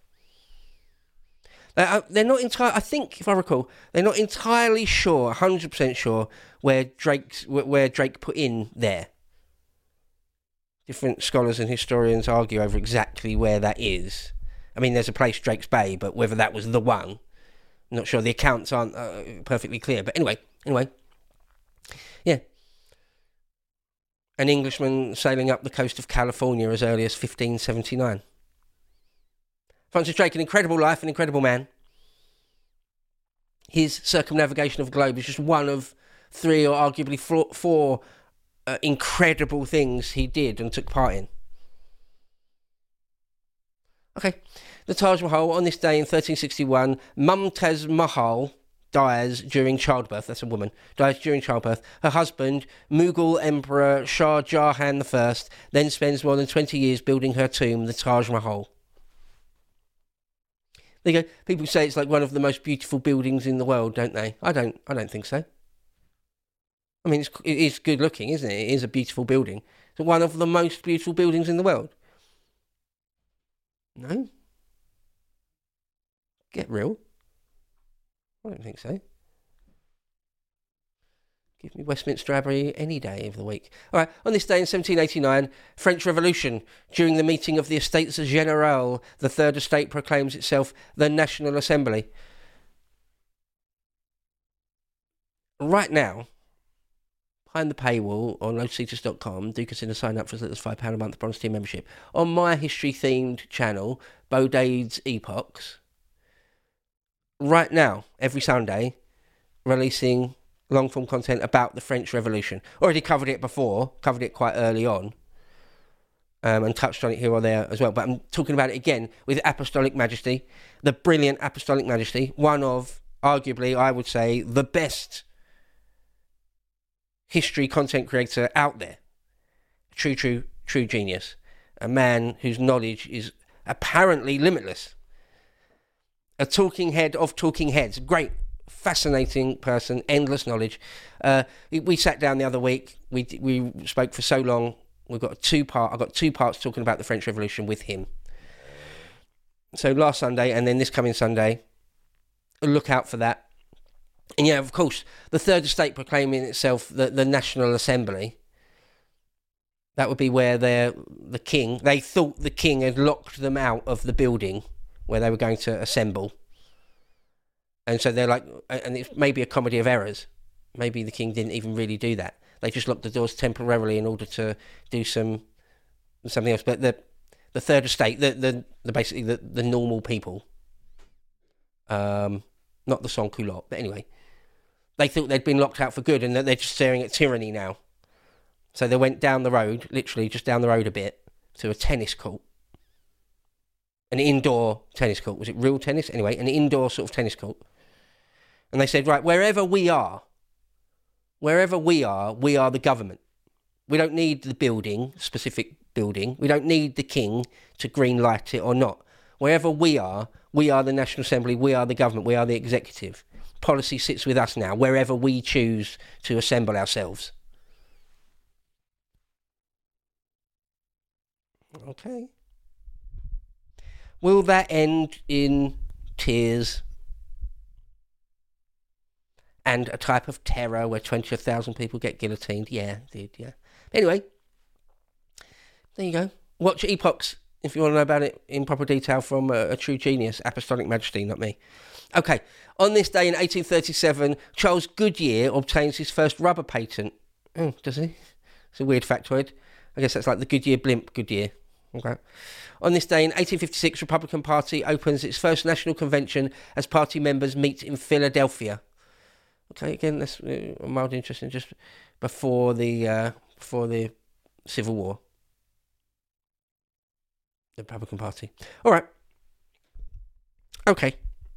S5: Uh, they're not entirely, I think, if I recall, they're not entirely sure, one hundred percent sure, where Drake's, where Drake put in there. Different scholars and historians argue over exactly where that is. I mean, there's a place, Drake's Bay, but whether that was the one, I'm not sure. The accounts aren't uh, perfectly clear. But anyway, anyway, yeah. An Englishman sailing up the coast of California as early as fifteen seventy-nine. Francis Drake, an incredible life, an incredible man. His circumnavigation of the globe is just one of three or arguably four, four uh, incredible things he did and took part in. Okay, the Taj Mahal. On this day in thirteen sixty-one, Mumtaz Mahal dies during childbirth. That's a woman. Dies during childbirth. Her husband, Mughal Emperor Shah Jahan the First, then spends more than twenty years building her tomb, the Taj Mahal. There you go. People say it's like one of the most beautiful buildings in the world, don't they? I don't. I don't think so. I mean, it's, it is good looking, isn't it? It is a beautiful building. It's one of the most beautiful buildings in the world. No? Get real. I don't think so. Give me Westminster Abbey any day of the week. All right, on this day in seventeen eighty-nine, French Revolution. During the meeting of the Estates Generales, the Third Estate proclaims itself the National Assembly. Right now, behind the paywall on low seaters dot com, do consider signing up for as little as five pounds a month bronze tier membership. On my history-themed channel, Bodaide's Epochs, right now, every Sunday, releasing long-form content about the French Revolution. Already covered it before, covered it quite early on, um, and touched on it here or there as well. But I'm talking about it again with Apostolic Majesty, the brilliant Apostolic Majesty, one of, arguably, I would say, the best history content creator out there. True, true, true genius, a man whose knowledge is apparently limitless. A talking head of talking heads. Great, fascinating person, endless knowledge. Uh, we sat down the other week. We we spoke for so long. We've got a two part. I got two parts talking about the French Revolution with him. So last Sunday and then this coming Sunday, look out for that. And yeah, of course, the third estate proclaiming itself the, the National Assembly. That would be where they're, the king, they thought the king had locked them out of the building where they were going to assemble. And so they're like, and it's maybe a comedy of errors. Maybe the king didn't even really do that. They just locked the doors temporarily in order to do some something else. But the the third estate, the the, the basically the, the normal people, um, not the sans-culottes, but anyway, they thought they'd been locked out for good and that they're just staring at tyranny now. So they went down the road, literally just down the road a bit, to a tennis court. An indoor tennis court. Was it real tennis? Anyway, an indoor sort of tennis court. And they said, right, wherever we are, wherever we are, we are the government. We don't need the building, specific building. We don't need the king to green light it or not. Wherever we are, we are the National Assembly, we are the government, we are the executive. Policy sits with us now, wherever we choose to assemble ourselves. Okay. Will that end in tears and a type of terror where twenty thousand people get guillotined? Yeah, it did, yeah. Anyway, there you go. Watch Epochs if you want to know about it in proper detail from a, a true genius, Apostolic Majesty, not me. Okay, on this day in eighteen thirty-seven, Charles Goodyear obtains his first rubber patent. Oh, does he? It's a weird factoid. I guess that's like the Goodyear blimp, Goodyear. Okay. On this day in eighteen fifty-six, Republican Party opens its first national convention as party members meet in Philadelphia. Okay, again, that's uh, mildly interesting. Just before the uh, before the Civil War, the Republican Party. All right. Okay.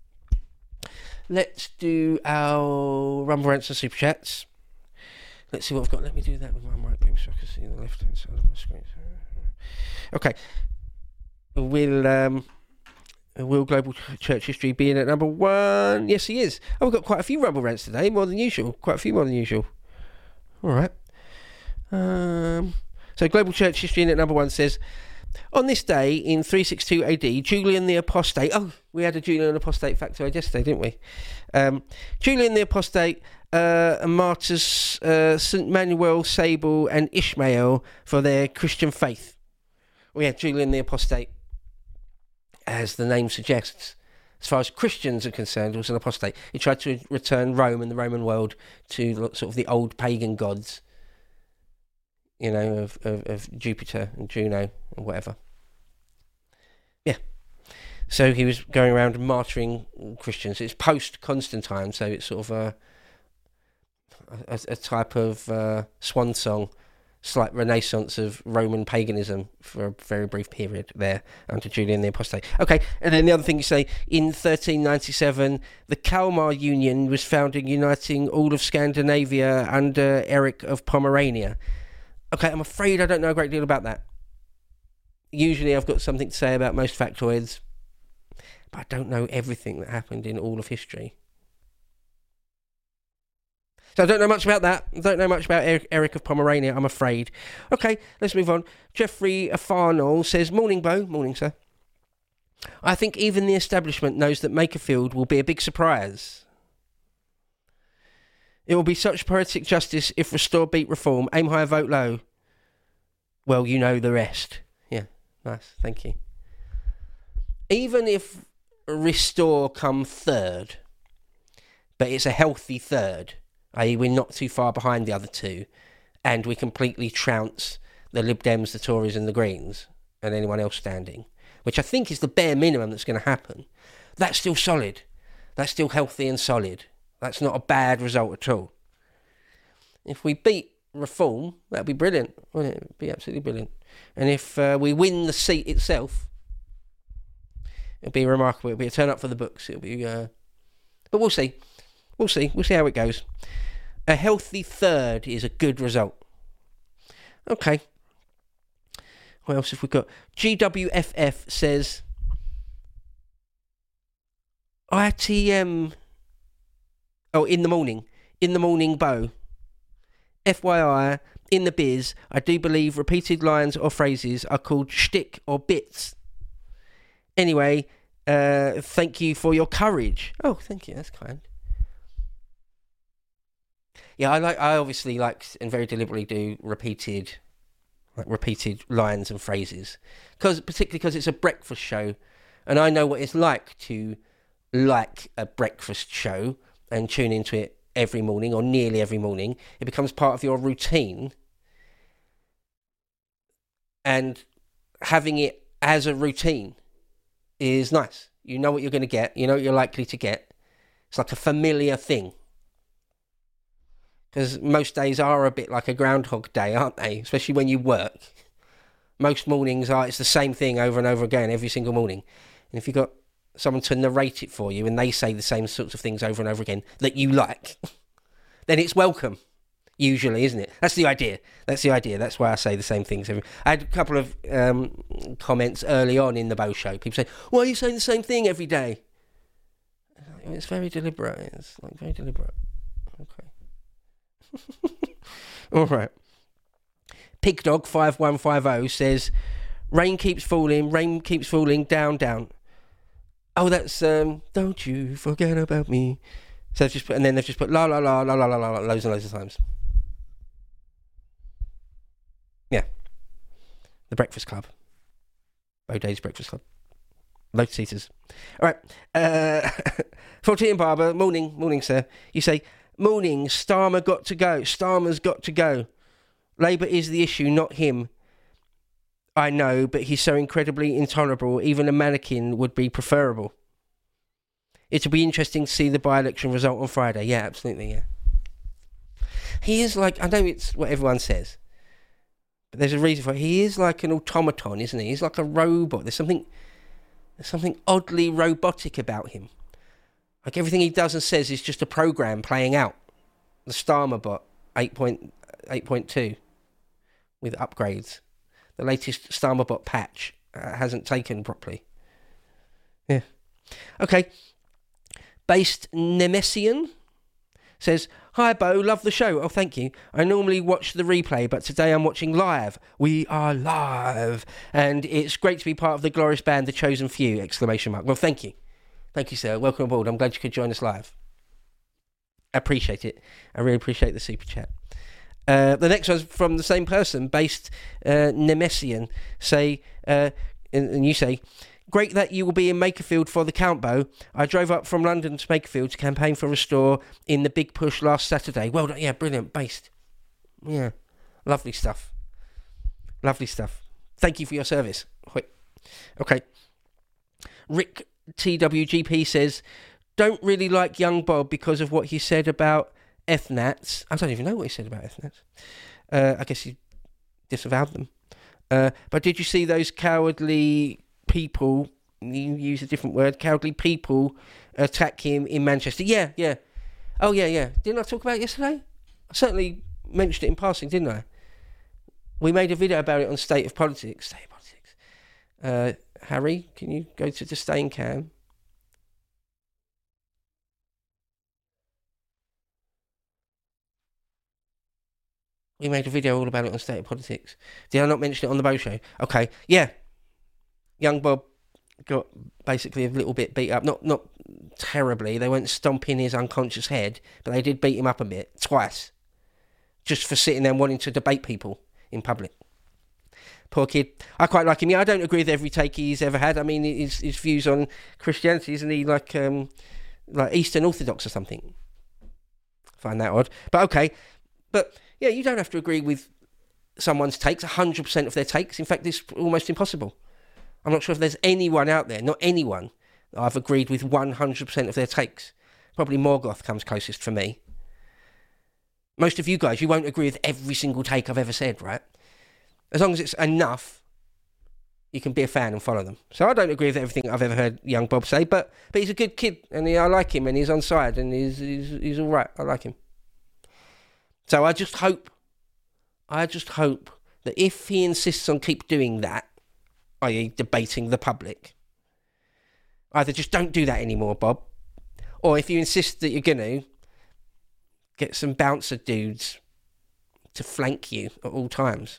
S5: Let's do our Rumble Rants and Super Chats. Let's see what I've got. Let me do that with my mic beam so I can see the left hand side of my screen. Okay. Will um, will Global Church History be in at number one? Yes, he is. Oh, we've got quite a few Rumble Rants today, more than usual. Quite a few more than usual. All right. Um, so Global Church History in at number one says, on this day in three sixty-two A D, Julian the Apostate. Oh, we had a Julian the Apostate factoid yesterday, didn't we? Um, Julian the Apostate uh, martyrs uh, Saint Manuel, Sable, and Ishmael for their Christian faith. Well, yeah, Julian the Apostate, as the name suggests, as far as Christians are concerned, was an apostate. He tried to return Rome and the Roman world to sort of the old pagan gods, you know, of, of, of Jupiter and Juno and whatever. Yeah. So he was going around martyring Christians. It's post-Constantine, so it's sort of a, a, a type of uh, swan song, slight renaissance of Roman paganism for a very brief period there under Julian the Apostate. Okay, and then the other thing you say, in thirteen ninety-seven, the Kalmar Union was founded, uniting all of Scandinavia under Eric of Pomerania. Okay, I'm afraid I don't know a great deal about that. Usually I've got something to say about most factoids, but I don't know everything that happened in all of history. So I don't know much about that. I don't know much about Eric, Eric of Pomerania, I'm afraid. Okay, let's move on. Jeffrey Farnell says, morning, Bo. Morning, sir. I think even the establishment knows that Makerfield will be a big surprise. It will be such poetic justice if Restore beat Reform. Aim high, vote low. Well, you know the rest. Yeah, nice. Thank you. Even if Restore come third, but it's a healthy third, that is we're not too far behind the other two, and we completely trounce the Lib Dems, the Tories and the Greens, and anyone else standing, which I think is the bare minimum that's going to happen. That's still solid. That's still healthy and solid. That's not a bad result at all. If we beat Reform, that'd be brilliant, wouldn't it? It'd be absolutely brilliant. And if uh, we win the seat itself, it'll be remarkable. It'll be a turn up for the books. It'll be, uh... but we'll see. We'll see. We'll see how it goes. A healthy third is a good result. Okay. What else have we got? G W F F says I T M. Oh, in the morning. In the morning, Bo. F Y I, in the biz, I do believe repeated lines or phrases are called shtick or bits. Anyway, uh, thank you for your courage. Oh, thank you. That's kind. Yeah, I like. I obviously like and very deliberately do repeated, like repeated lines and phrases, because particularly because it's a breakfast show, and I know what it's like to like a breakfast show and tune into it every morning or nearly every morning. It becomes part of your routine, and having it as a routine is nice. You know what you're going to get. You know what you're likely to get. It's like a familiar thing. Because most days are a bit like a Groundhog Day, aren't they? Especially when you work. Most mornings are, it's the same thing over and over again, every single morning. And if you've got someone to narrate it for you and they say the same sorts of things over and over again that you like, then it's welcome, usually, isn't it? That's the idea. That's the idea. That's why I say the same things. I had a couple of um, comments early on in the Bo Show. People say, why are you saying the same thing every day? It's very deliberate. It's like very deliberate. Okay. All right. Pigdog five one five zero says, rain keeps falling, rain keeps falling, down, down. Oh, that's, um, don't you forget about me. So they've just put, and then they've just put la la la la la la la loads and loads of times. Yeah. The Breakfast Club. Boday's Breakfast Club. Low seaters. All right. Uh, fourteen Barber, morning, morning, sir. You say, morning, Starmer got to go. Starmer's got to go. Labour is the issue, not him. I know, but he's so incredibly intolerable, even a mannequin would be preferable. It'll be interesting to see the by-election result on Friday. Yeah, absolutely, yeah. He is like, I know it's what everyone says, but there's a reason for it. He is like an automaton, isn't he? He's like a robot. There's something, there's something oddly robotic about him. Like everything he does and says is just a program playing out. The Starmer bot eight point two with upgrades. The latest Starmer bot patch uh, hasn't taken properly. Yeah. Okay. Based Nemesian says, hi Bo, love the show. Oh, thank you. I normally watch the replay, but today I'm watching live. We are live. And it's great to be part of the glorious band, The Chosen Few, exclamation mark. Well, thank you. Thank you, sir. Welcome aboard. I'm glad you could join us live. I appreciate it. I really appreciate the super chat. Uh, the next one's from the same person, based uh, Nemesian. Say, uh, and, and you say, great that you will be in Makerfield for the count, Bo. I drove up from London to Makerfield to campaign for Restore in the big push last Saturday. Well done. Yeah, brilliant. Based. Yeah. Lovely stuff. Lovely stuff. Thank you for your service. Wait. Okay. Rick T W G P says, don't really like young Bob because of what he said about F NATs. I don't even know what he said about F NATs. Uh, I guess he disavowed them. Uh, but did you see those cowardly people, you use a different word, cowardly people attack him in Manchester? Yeah, yeah. Oh, yeah, yeah. Didn't I talk about it yesterday? I certainly mentioned it in passing, didn't I? We made a video about it on State of Politics. State of Politics. Uh, Harry, can you go to the Stain Cam? We made a video all about it on State of Politics. Did I not mention it on the Bo Show? Okay, yeah. Young Bob got basically a little bit beat up. Not not terribly. They went stomping his unconscious head, but they did beat him up a bit, twice. Just for sitting there and wanting to debate people in public. Poor kid. I quite like him. Yeah, I don't agree with every take he's ever had. I mean, his, his views on Christianity, isn't he like, um, like Eastern Orthodox or something? Find that odd. But okay. But yeah, you don't have to agree with someone's takes, one hundred percent of their takes. In fact, it's almost impossible. I'm not sure if there's anyone out there, not anyone, that I've agreed with one hundred percent of their takes. Probably Morgoth comes closest for me. Most of you guys, you won't agree with every single take I've ever said, right? As long as it's enough, you can be a fan and follow them. So I don't agree with everything I've ever heard young Bob say, but but he's a good kid, and he, I like him, and he's on side, and he's, he's, he's all right. I like him. So I just hope, I just hope that if he insists on keep doing that, that is debating the public, either just don't do that anymore, Bob, or if you insist that you're going to, get some bouncer dudes to flank you at all times.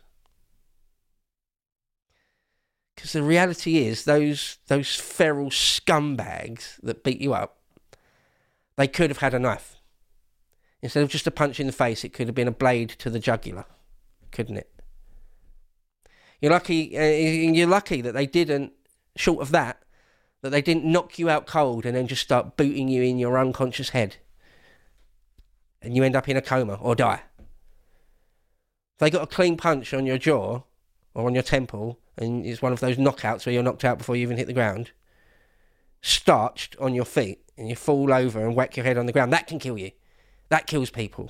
S5: Because the reality is, those those feral scumbags that beat you up, they could have had a knife. Instead of just a punch in the face, it could have been a blade to the jugular, couldn't it? You're lucky, uh, you're lucky that they didn't, short of that, that they didn't knock you out cold and then just start booting you in your unconscious head. And you end up in a coma or die. If they got a clean punch on your jaw or on your temple, and it's one of those knockouts where you're knocked out before you even hit the ground, starched on your feet, and you fall over and whack your head on the ground, that can kill you. That kills people.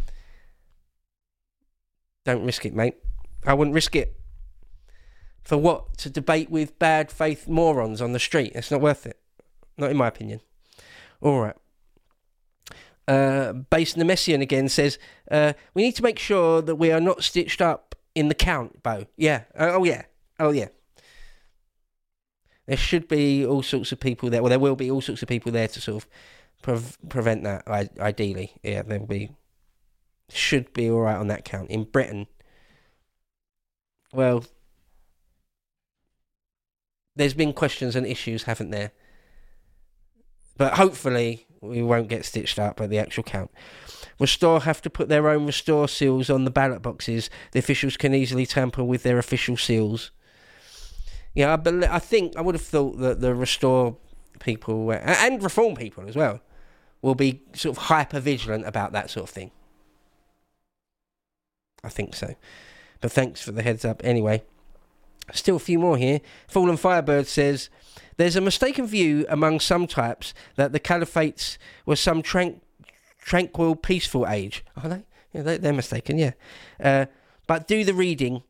S5: Don't risk it, mate. I wouldn't risk it. For what? To debate with bad faith morons on the street? It's not worth it. Not in my opinion. All right. Uh, Base Nemesian again says, uh, we need to make sure that we are not stitched up in the count, Bo. Yeah. Uh, oh, yeah. Oh, yeah. There should be all sorts of people there. Well, there will be all sorts of people there to sort of pre- prevent that, I- ideally. Yeah, there will be. Should be all right on that count. In Britain, well, there's been questions and issues, haven't there? But hopefully we won't get stitched up at the actual count. Restore have to put their own Restore seals on the ballot boxes. The officials can easily tamper with their official seals. Yeah, I, bel- I think, I would have thought that the Restore people, uh, and Reform people as well, will be sort of hyper-vigilant about that sort of thing. I think so. But thanks for the heads up anyway. Still a few more here. Fallen Firebird says, there's a mistaken view among some types that the caliphates were some tran- tranquil, peaceful age. Are they? Yeah, they, they're mistaken, yeah. Uh, but do the reading.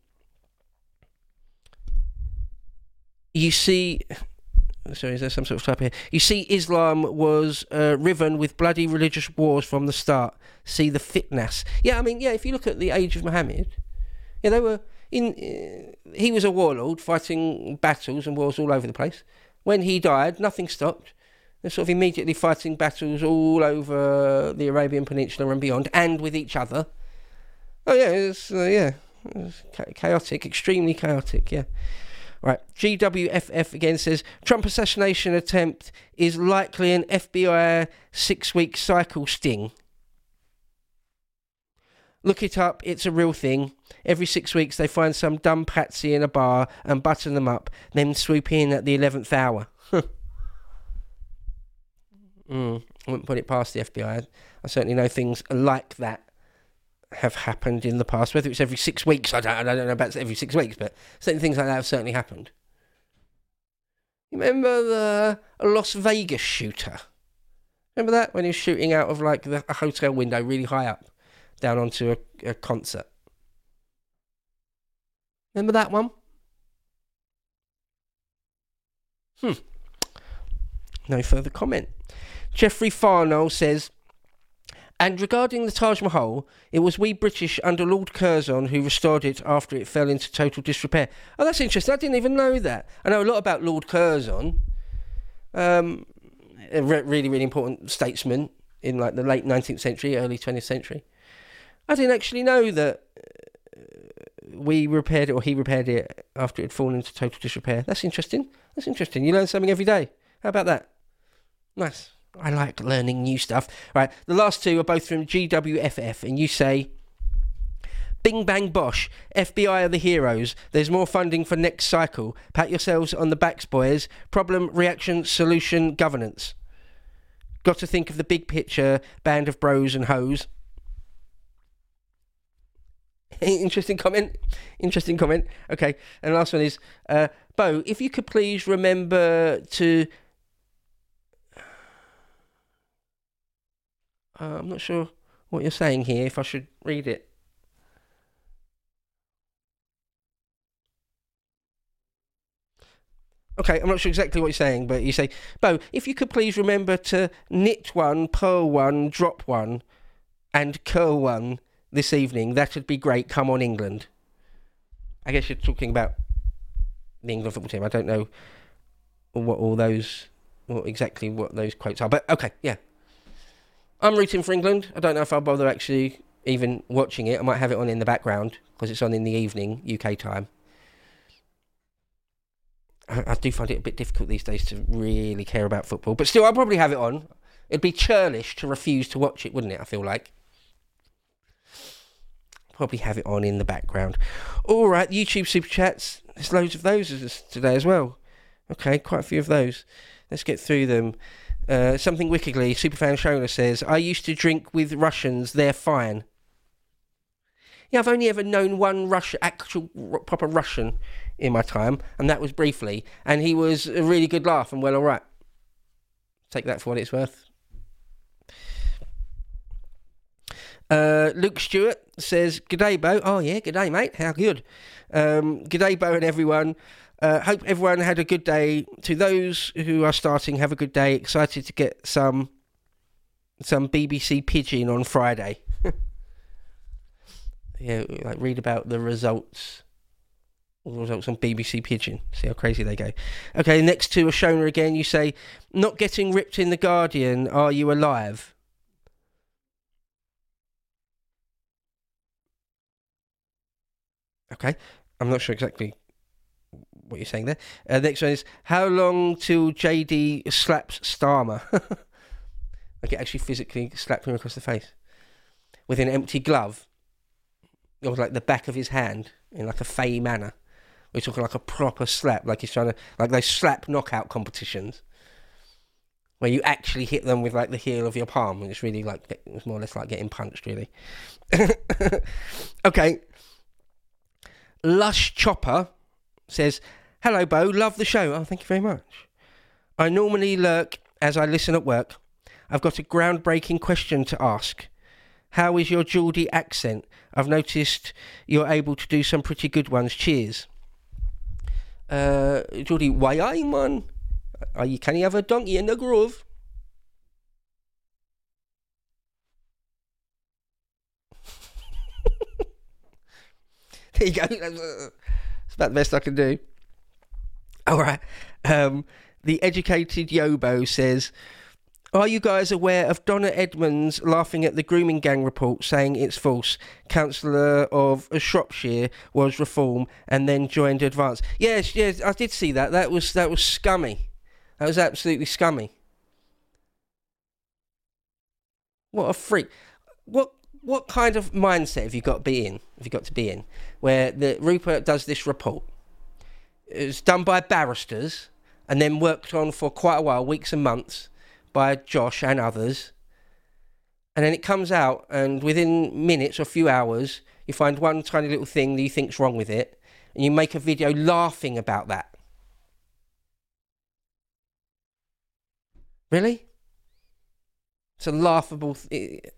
S5: You see... Sorry, is there some sort of type here? You see, Islam was uh, riven with bloody religious wars from the start. See the fitness. Yeah, I mean, yeah, if you look at the age of Muhammad, yeah, they were... in. Uh, he was a warlord fighting battles and wars all over the place. When he died, nothing stopped. They're sort of immediately fighting battles all over the Arabian Peninsula and beyond, and with each other. Oh, yeah, it's, uh, yeah, it's chaotic, extremely chaotic, yeah. Right, G W F F again says, Trump assassination attempt is likely an F B I six-week cycle sting. Look it up, it's a real thing. Every six weeks they find some dumb patsy in a bar and button them up, then swoop in at the eleventh hour. mm, I wouldn't put it past the F B I. I certainly know things like that have happened in the past. Whether it's every six weeks, I don't, I don't know about every six weeks, but certain things like that have certainly happened. You remember the Las Vegas shooter? Remember that? When he was shooting out of like the, a hotel window really high up, down onto a, a concert. Remember that one? Hmm. No further comment. Jeffrey Farnell says, and regarding the Taj Mahal, it was we British under Lord Curzon who restored it after it fell into total disrepair. Oh, that's interesting. I didn't even know that. I know a lot about Lord Curzon. Um, a re- really, really important statesman in like the late nineteenth century, early twentieth century. I didn't actually know that we repaired it, or he repaired it after it had fallen into total disrepair. That's interesting. That's interesting. You learn something every day. How about that? Nice. I like learning new stuff. Right, the last two are both from G W F F, and you say, Bing bang bosh, F B I are the heroes. There's more funding for next cycle. Pat yourselves on the backs, boys. Problem, reaction, solution, governance. Got to think of the big picture, band of bros and hoes. Interesting comment. Interesting comment. Okay, and the last one is, uh, Bo, if you could please remember to... Uh, I'm not sure what you're saying here, if I should read it. Okay, I'm not sure exactly what you're saying, but you say, Bo, if you could please remember to knit one, purl one, drop one, and curl one this evening, that would be great. Come on, England. I guess you're talking about the England football team. I don't know what all those, what exactly what those quotes are. But okay, yeah. I'm rooting for England. I don't know if I'll bother actually even watching it. I might have it on in the background because it's on in the evening, U K time. I, I do find it a bit difficult these days to really care about football. But still, I'll probably have it on. It'd be churlish to refuse to watch it, wouldn't it? I feel like. Probably have it on in the background. All right, YouTube Super Chats. There's loads of those today as well. Okay, quite a few of those. Let's get through them. Uh, something wickedly, Superfan Shona says, I used to drink with Russians, they're fine. Yeah, I've only ever known one Russian, actual r- proper Russian in my time, and that was briefly, and he was a really good laugh and well all right. Take that for what it's worth. Uh, Luke Stewart says, G'day, Bo. Oh, yeah, g'day, mate. How good. Um, g'day, Bo and everyone. Uh, hope everyone had a good day. To those who are starting, have a good day. Excited to get some some B B C Pidgin on Friday. Yeah, like read about the results. All the results on B B C Pidgin. See how crazy they go. Okay, next to Ashona again, you say, not getting ripped in The Guardian, are you alive? Okay, I'm not sure exactly what you're saying there. Uh, next one is, how long till J D slaps Starmer? Like it actually physically slapped him across the face. With an empty glove. It was like the back of his hand in like a fey manner. We're talking like a proper slap, like he's trying to, like those slap knockout competitions. Where you actually hit them with like the heel of your palm. And it's really like, it's more or less like getting punched really. Okay. Lush Chopper says, hello, Bo, love the show. Oh, thank you very much. I normally lurk as I listen at work. I've got a groundbreaking question to ask. How is your Geordie accent? I've noticed you're able to do some pretty good ones. Cheers. Uh, Geordie, why aye, man? Are you, can you have a donkey in the grove? There you go. It's about the best I can do. All right. Um, the educated Yobo says, are you guys aware of Donna Edmonds laughing at the grooming gang report, saying it's false? Councillor of Shropshire was reform and then joined Advance. Yes, yes, I did see that. That was that was scummy. That was absolutely scummy. What a freak! What what kind of mindset have you got to be in? Have you got to be in where the Rupert does this report? It's done by barristers and then worked on for quite a while, weeks and months, by Josh and others. And then it comes out, and within minutes or a few hours, you find one tiny little thing that you think's wrong with it, and you make a video laughing about that. Really? It's a laughable... Th-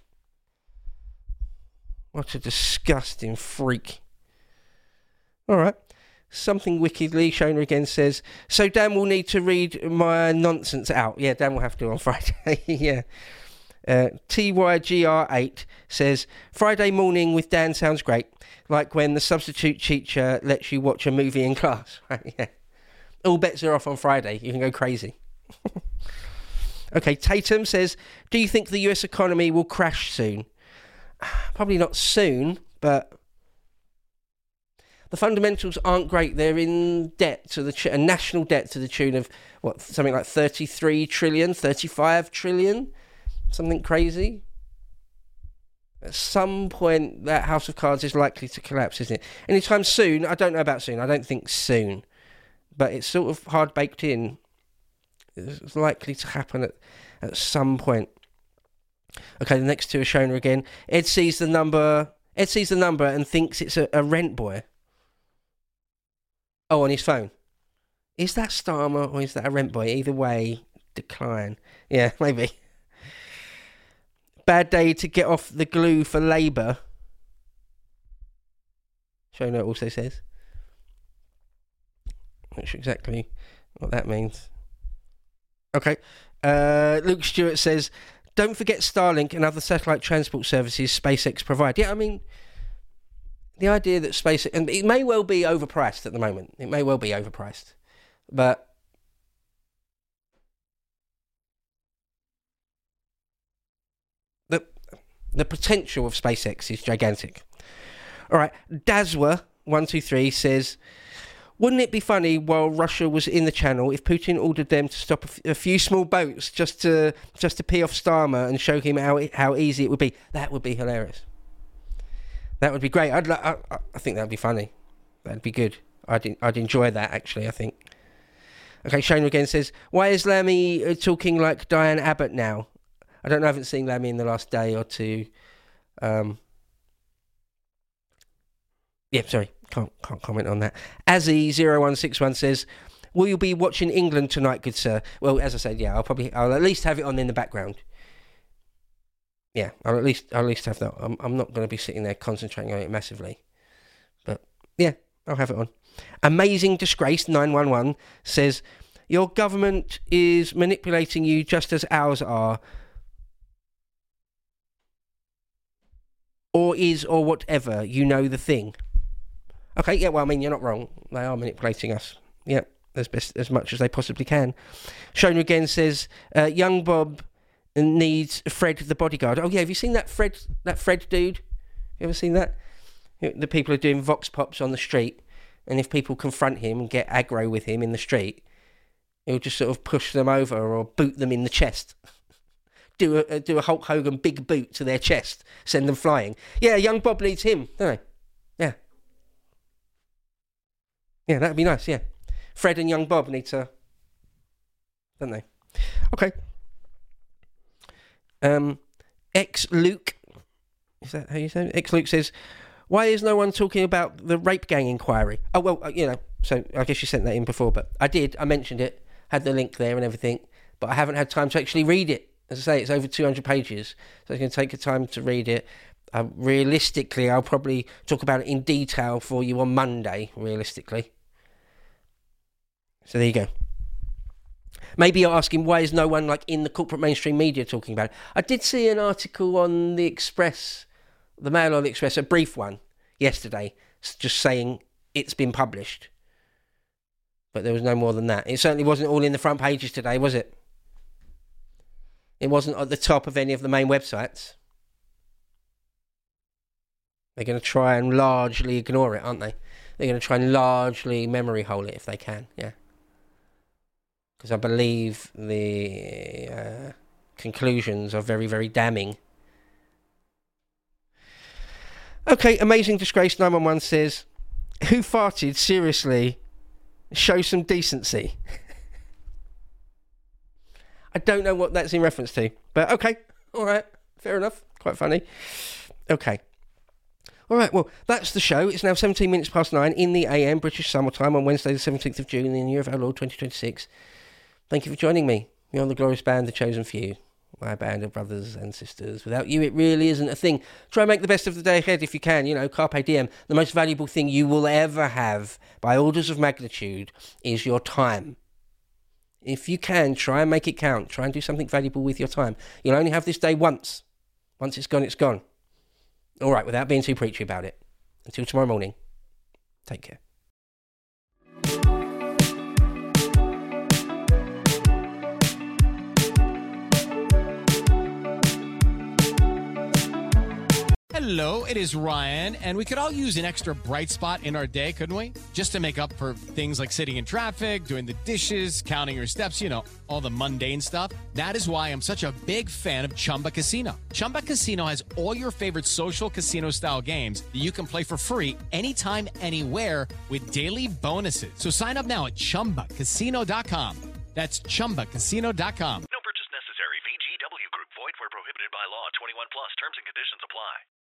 S5: what a disgusting freak. All right. Something wickedly, Shona again says, so Dan will need to read my nonsense out. Yeah, Dan will have to on Friday. Yeah. Uh, T Y G R eight says, Friday morning with Dan sounds great. Like when the substitute teacher lets you watch a movie in class. Right? Yeah. All bets are off on Friday. You can go crazy. Okay, Tatum says, do you think the U S economy will crash soon? Probably not soon, but... the fundamentals aren't great. They're in debt to the ch- a national debt to the tune of what, something like thirty-three trillion, thirty-five trillion, something crazy. At some point, that house of cards is likely to collapse, isn't it? Anytime soon. I don't know about soon. I don't think soon, but it's sort of hard baked in. It's likely to happen at at some point. Okay, the next two are Shona again. Ed sees the number. Ed sees the number and thinks it's a, a rent boy. Oh, on his phone. Is that Starmer or is that a rent boy? Either way, decline. Yeah, maybe. Bad day to get off the glue for Labour. Shona also says. Not sure exactly what that means. Okay. Uh, Luke Stewart says, don't forget Starlink and other satellite transport services SpaceX provide. Yeah, I mean, the idea that SpaceX, and it may well be overpriced at the moment. It may well be overpriced, but the the potential of SpaceX is gigantic. All right, Dazwa one two three says, wouldn't it be funny while Russia was in the channel if Putin ordered them to stop a, f- a few small boats just to just to pee off Starmer and show him how how easy it would be? That would be hilarious. That would be great. I'd I, I think that'd be funny. That'd be good. I'd I'd enjoy that actually. I think. Okay, Shane again says, why is Lammy uh, talking like Diane Abbott now? I don't know. I haven't seen Lammy in the last day or two. Um. Yeah, sorry. Can't can't comment on that. Azzy zero one six one says, will you be watching England tonight, good sir? Well, as I said, yeah, I'll probably I'll at least have it on in the background. Yeah, I'll at least I'll at least have that. I'm I'm not going to be sitting there concentrating on it massively, but yeah, I'll have it on. Amazing Disgrace nine one one says, your government is manipulating you just as ours are, or is or whatever. You know the thing. Okay, yeah, well, I mean, you're not wrong. They are manipulating us. Yeah, as best as much as they possibly can. Shona again says, uh, young Bob needs Fred the bodyguard. Oh yeah, have you seen that Fred that Fred dude? You ever seen that? The people are doing vox pops on the street, and if people confront him and get aggro with him in the street, he'll just sort of push them over or boot them in the chest. do a do a Hulk Hogan big boot to their chest, send them flying. Yeah, young Bob needs him, don't they? Yeah. Yeah, that'd be nice, yeah. Fred and young Bob need to, don't they? Okay. Um, X-Luke, is that how you say it? X-Luke says, why is no one talking about the rape gang inquiry? Oh, well, uh, you know, so I guess you sent that in before, but I did, I mentioned it, had the link there and everything, but I haven't had time to actually read it. As I say, it's over two hundred pages, so it's going to take a time to read it. Uh, realistically, I'll probably talk about it in detail for you on Monday, realistically. So there you go. Maybe you're asking, why is no one like in the corporate mainstream media talking about it? I did see an article on the Express, the Mail on the Express, a brief one, yesterday, just saying it's been published. But there was no more than that. It certainly wasn't all in the front pages today, was it? It wasn't at the top of any of the main websites. They're going to try and largely ignore it, aren't they? They're going to try and largely memory hole it if they can, yeah. Because I believe the uh, conclusions are very, very damning. Okay, Amazing Disgrace nine one one says, who farted? Seriously, show some decency. I don't know what that's in reference to, but okay, all right, fair enough, quite funny. Okay. All right, well, that's the show. It's now seventeen minutes past nine in the A M, British summertime, on Wednesday the seventeenth of June in the year of our Lord twenty twenty-six. Thank you for joining me. You're on the glorious band, The Chosen Few. My band of brothers and sisters. Without you, it really isn't a thing. Try and make the best of the day ahead if you can. You know, carpe diem. The most valuable thing you will ever have, by orders of magnitude, is your time. If you can, try and make it count. Try and do something valuable with your time. You'll only have this day once. Once it's gone, it's gone. All right, without being too preachy about it. Until tomorrow morning, take care.
S7: Hello, it is Ryan, and we could all use an extra bright spot in our day, couldn't we? Just to make up for things like sitting in traffic, doing the dishes, counting your steps, you know, all the mundane stuff. That is why I'm such a big fan of Chumba Casino. Chumba Casino has all your favorite social casino-style games that you can play for free anytime, anywhere with daily bonuses. So sign up now at chumba casino dot com. That's chumba casino dot com.
S3: No purchase necessary. V G W Group. Void where prohibited by law. twenty-one plus. Terms and conditions apply.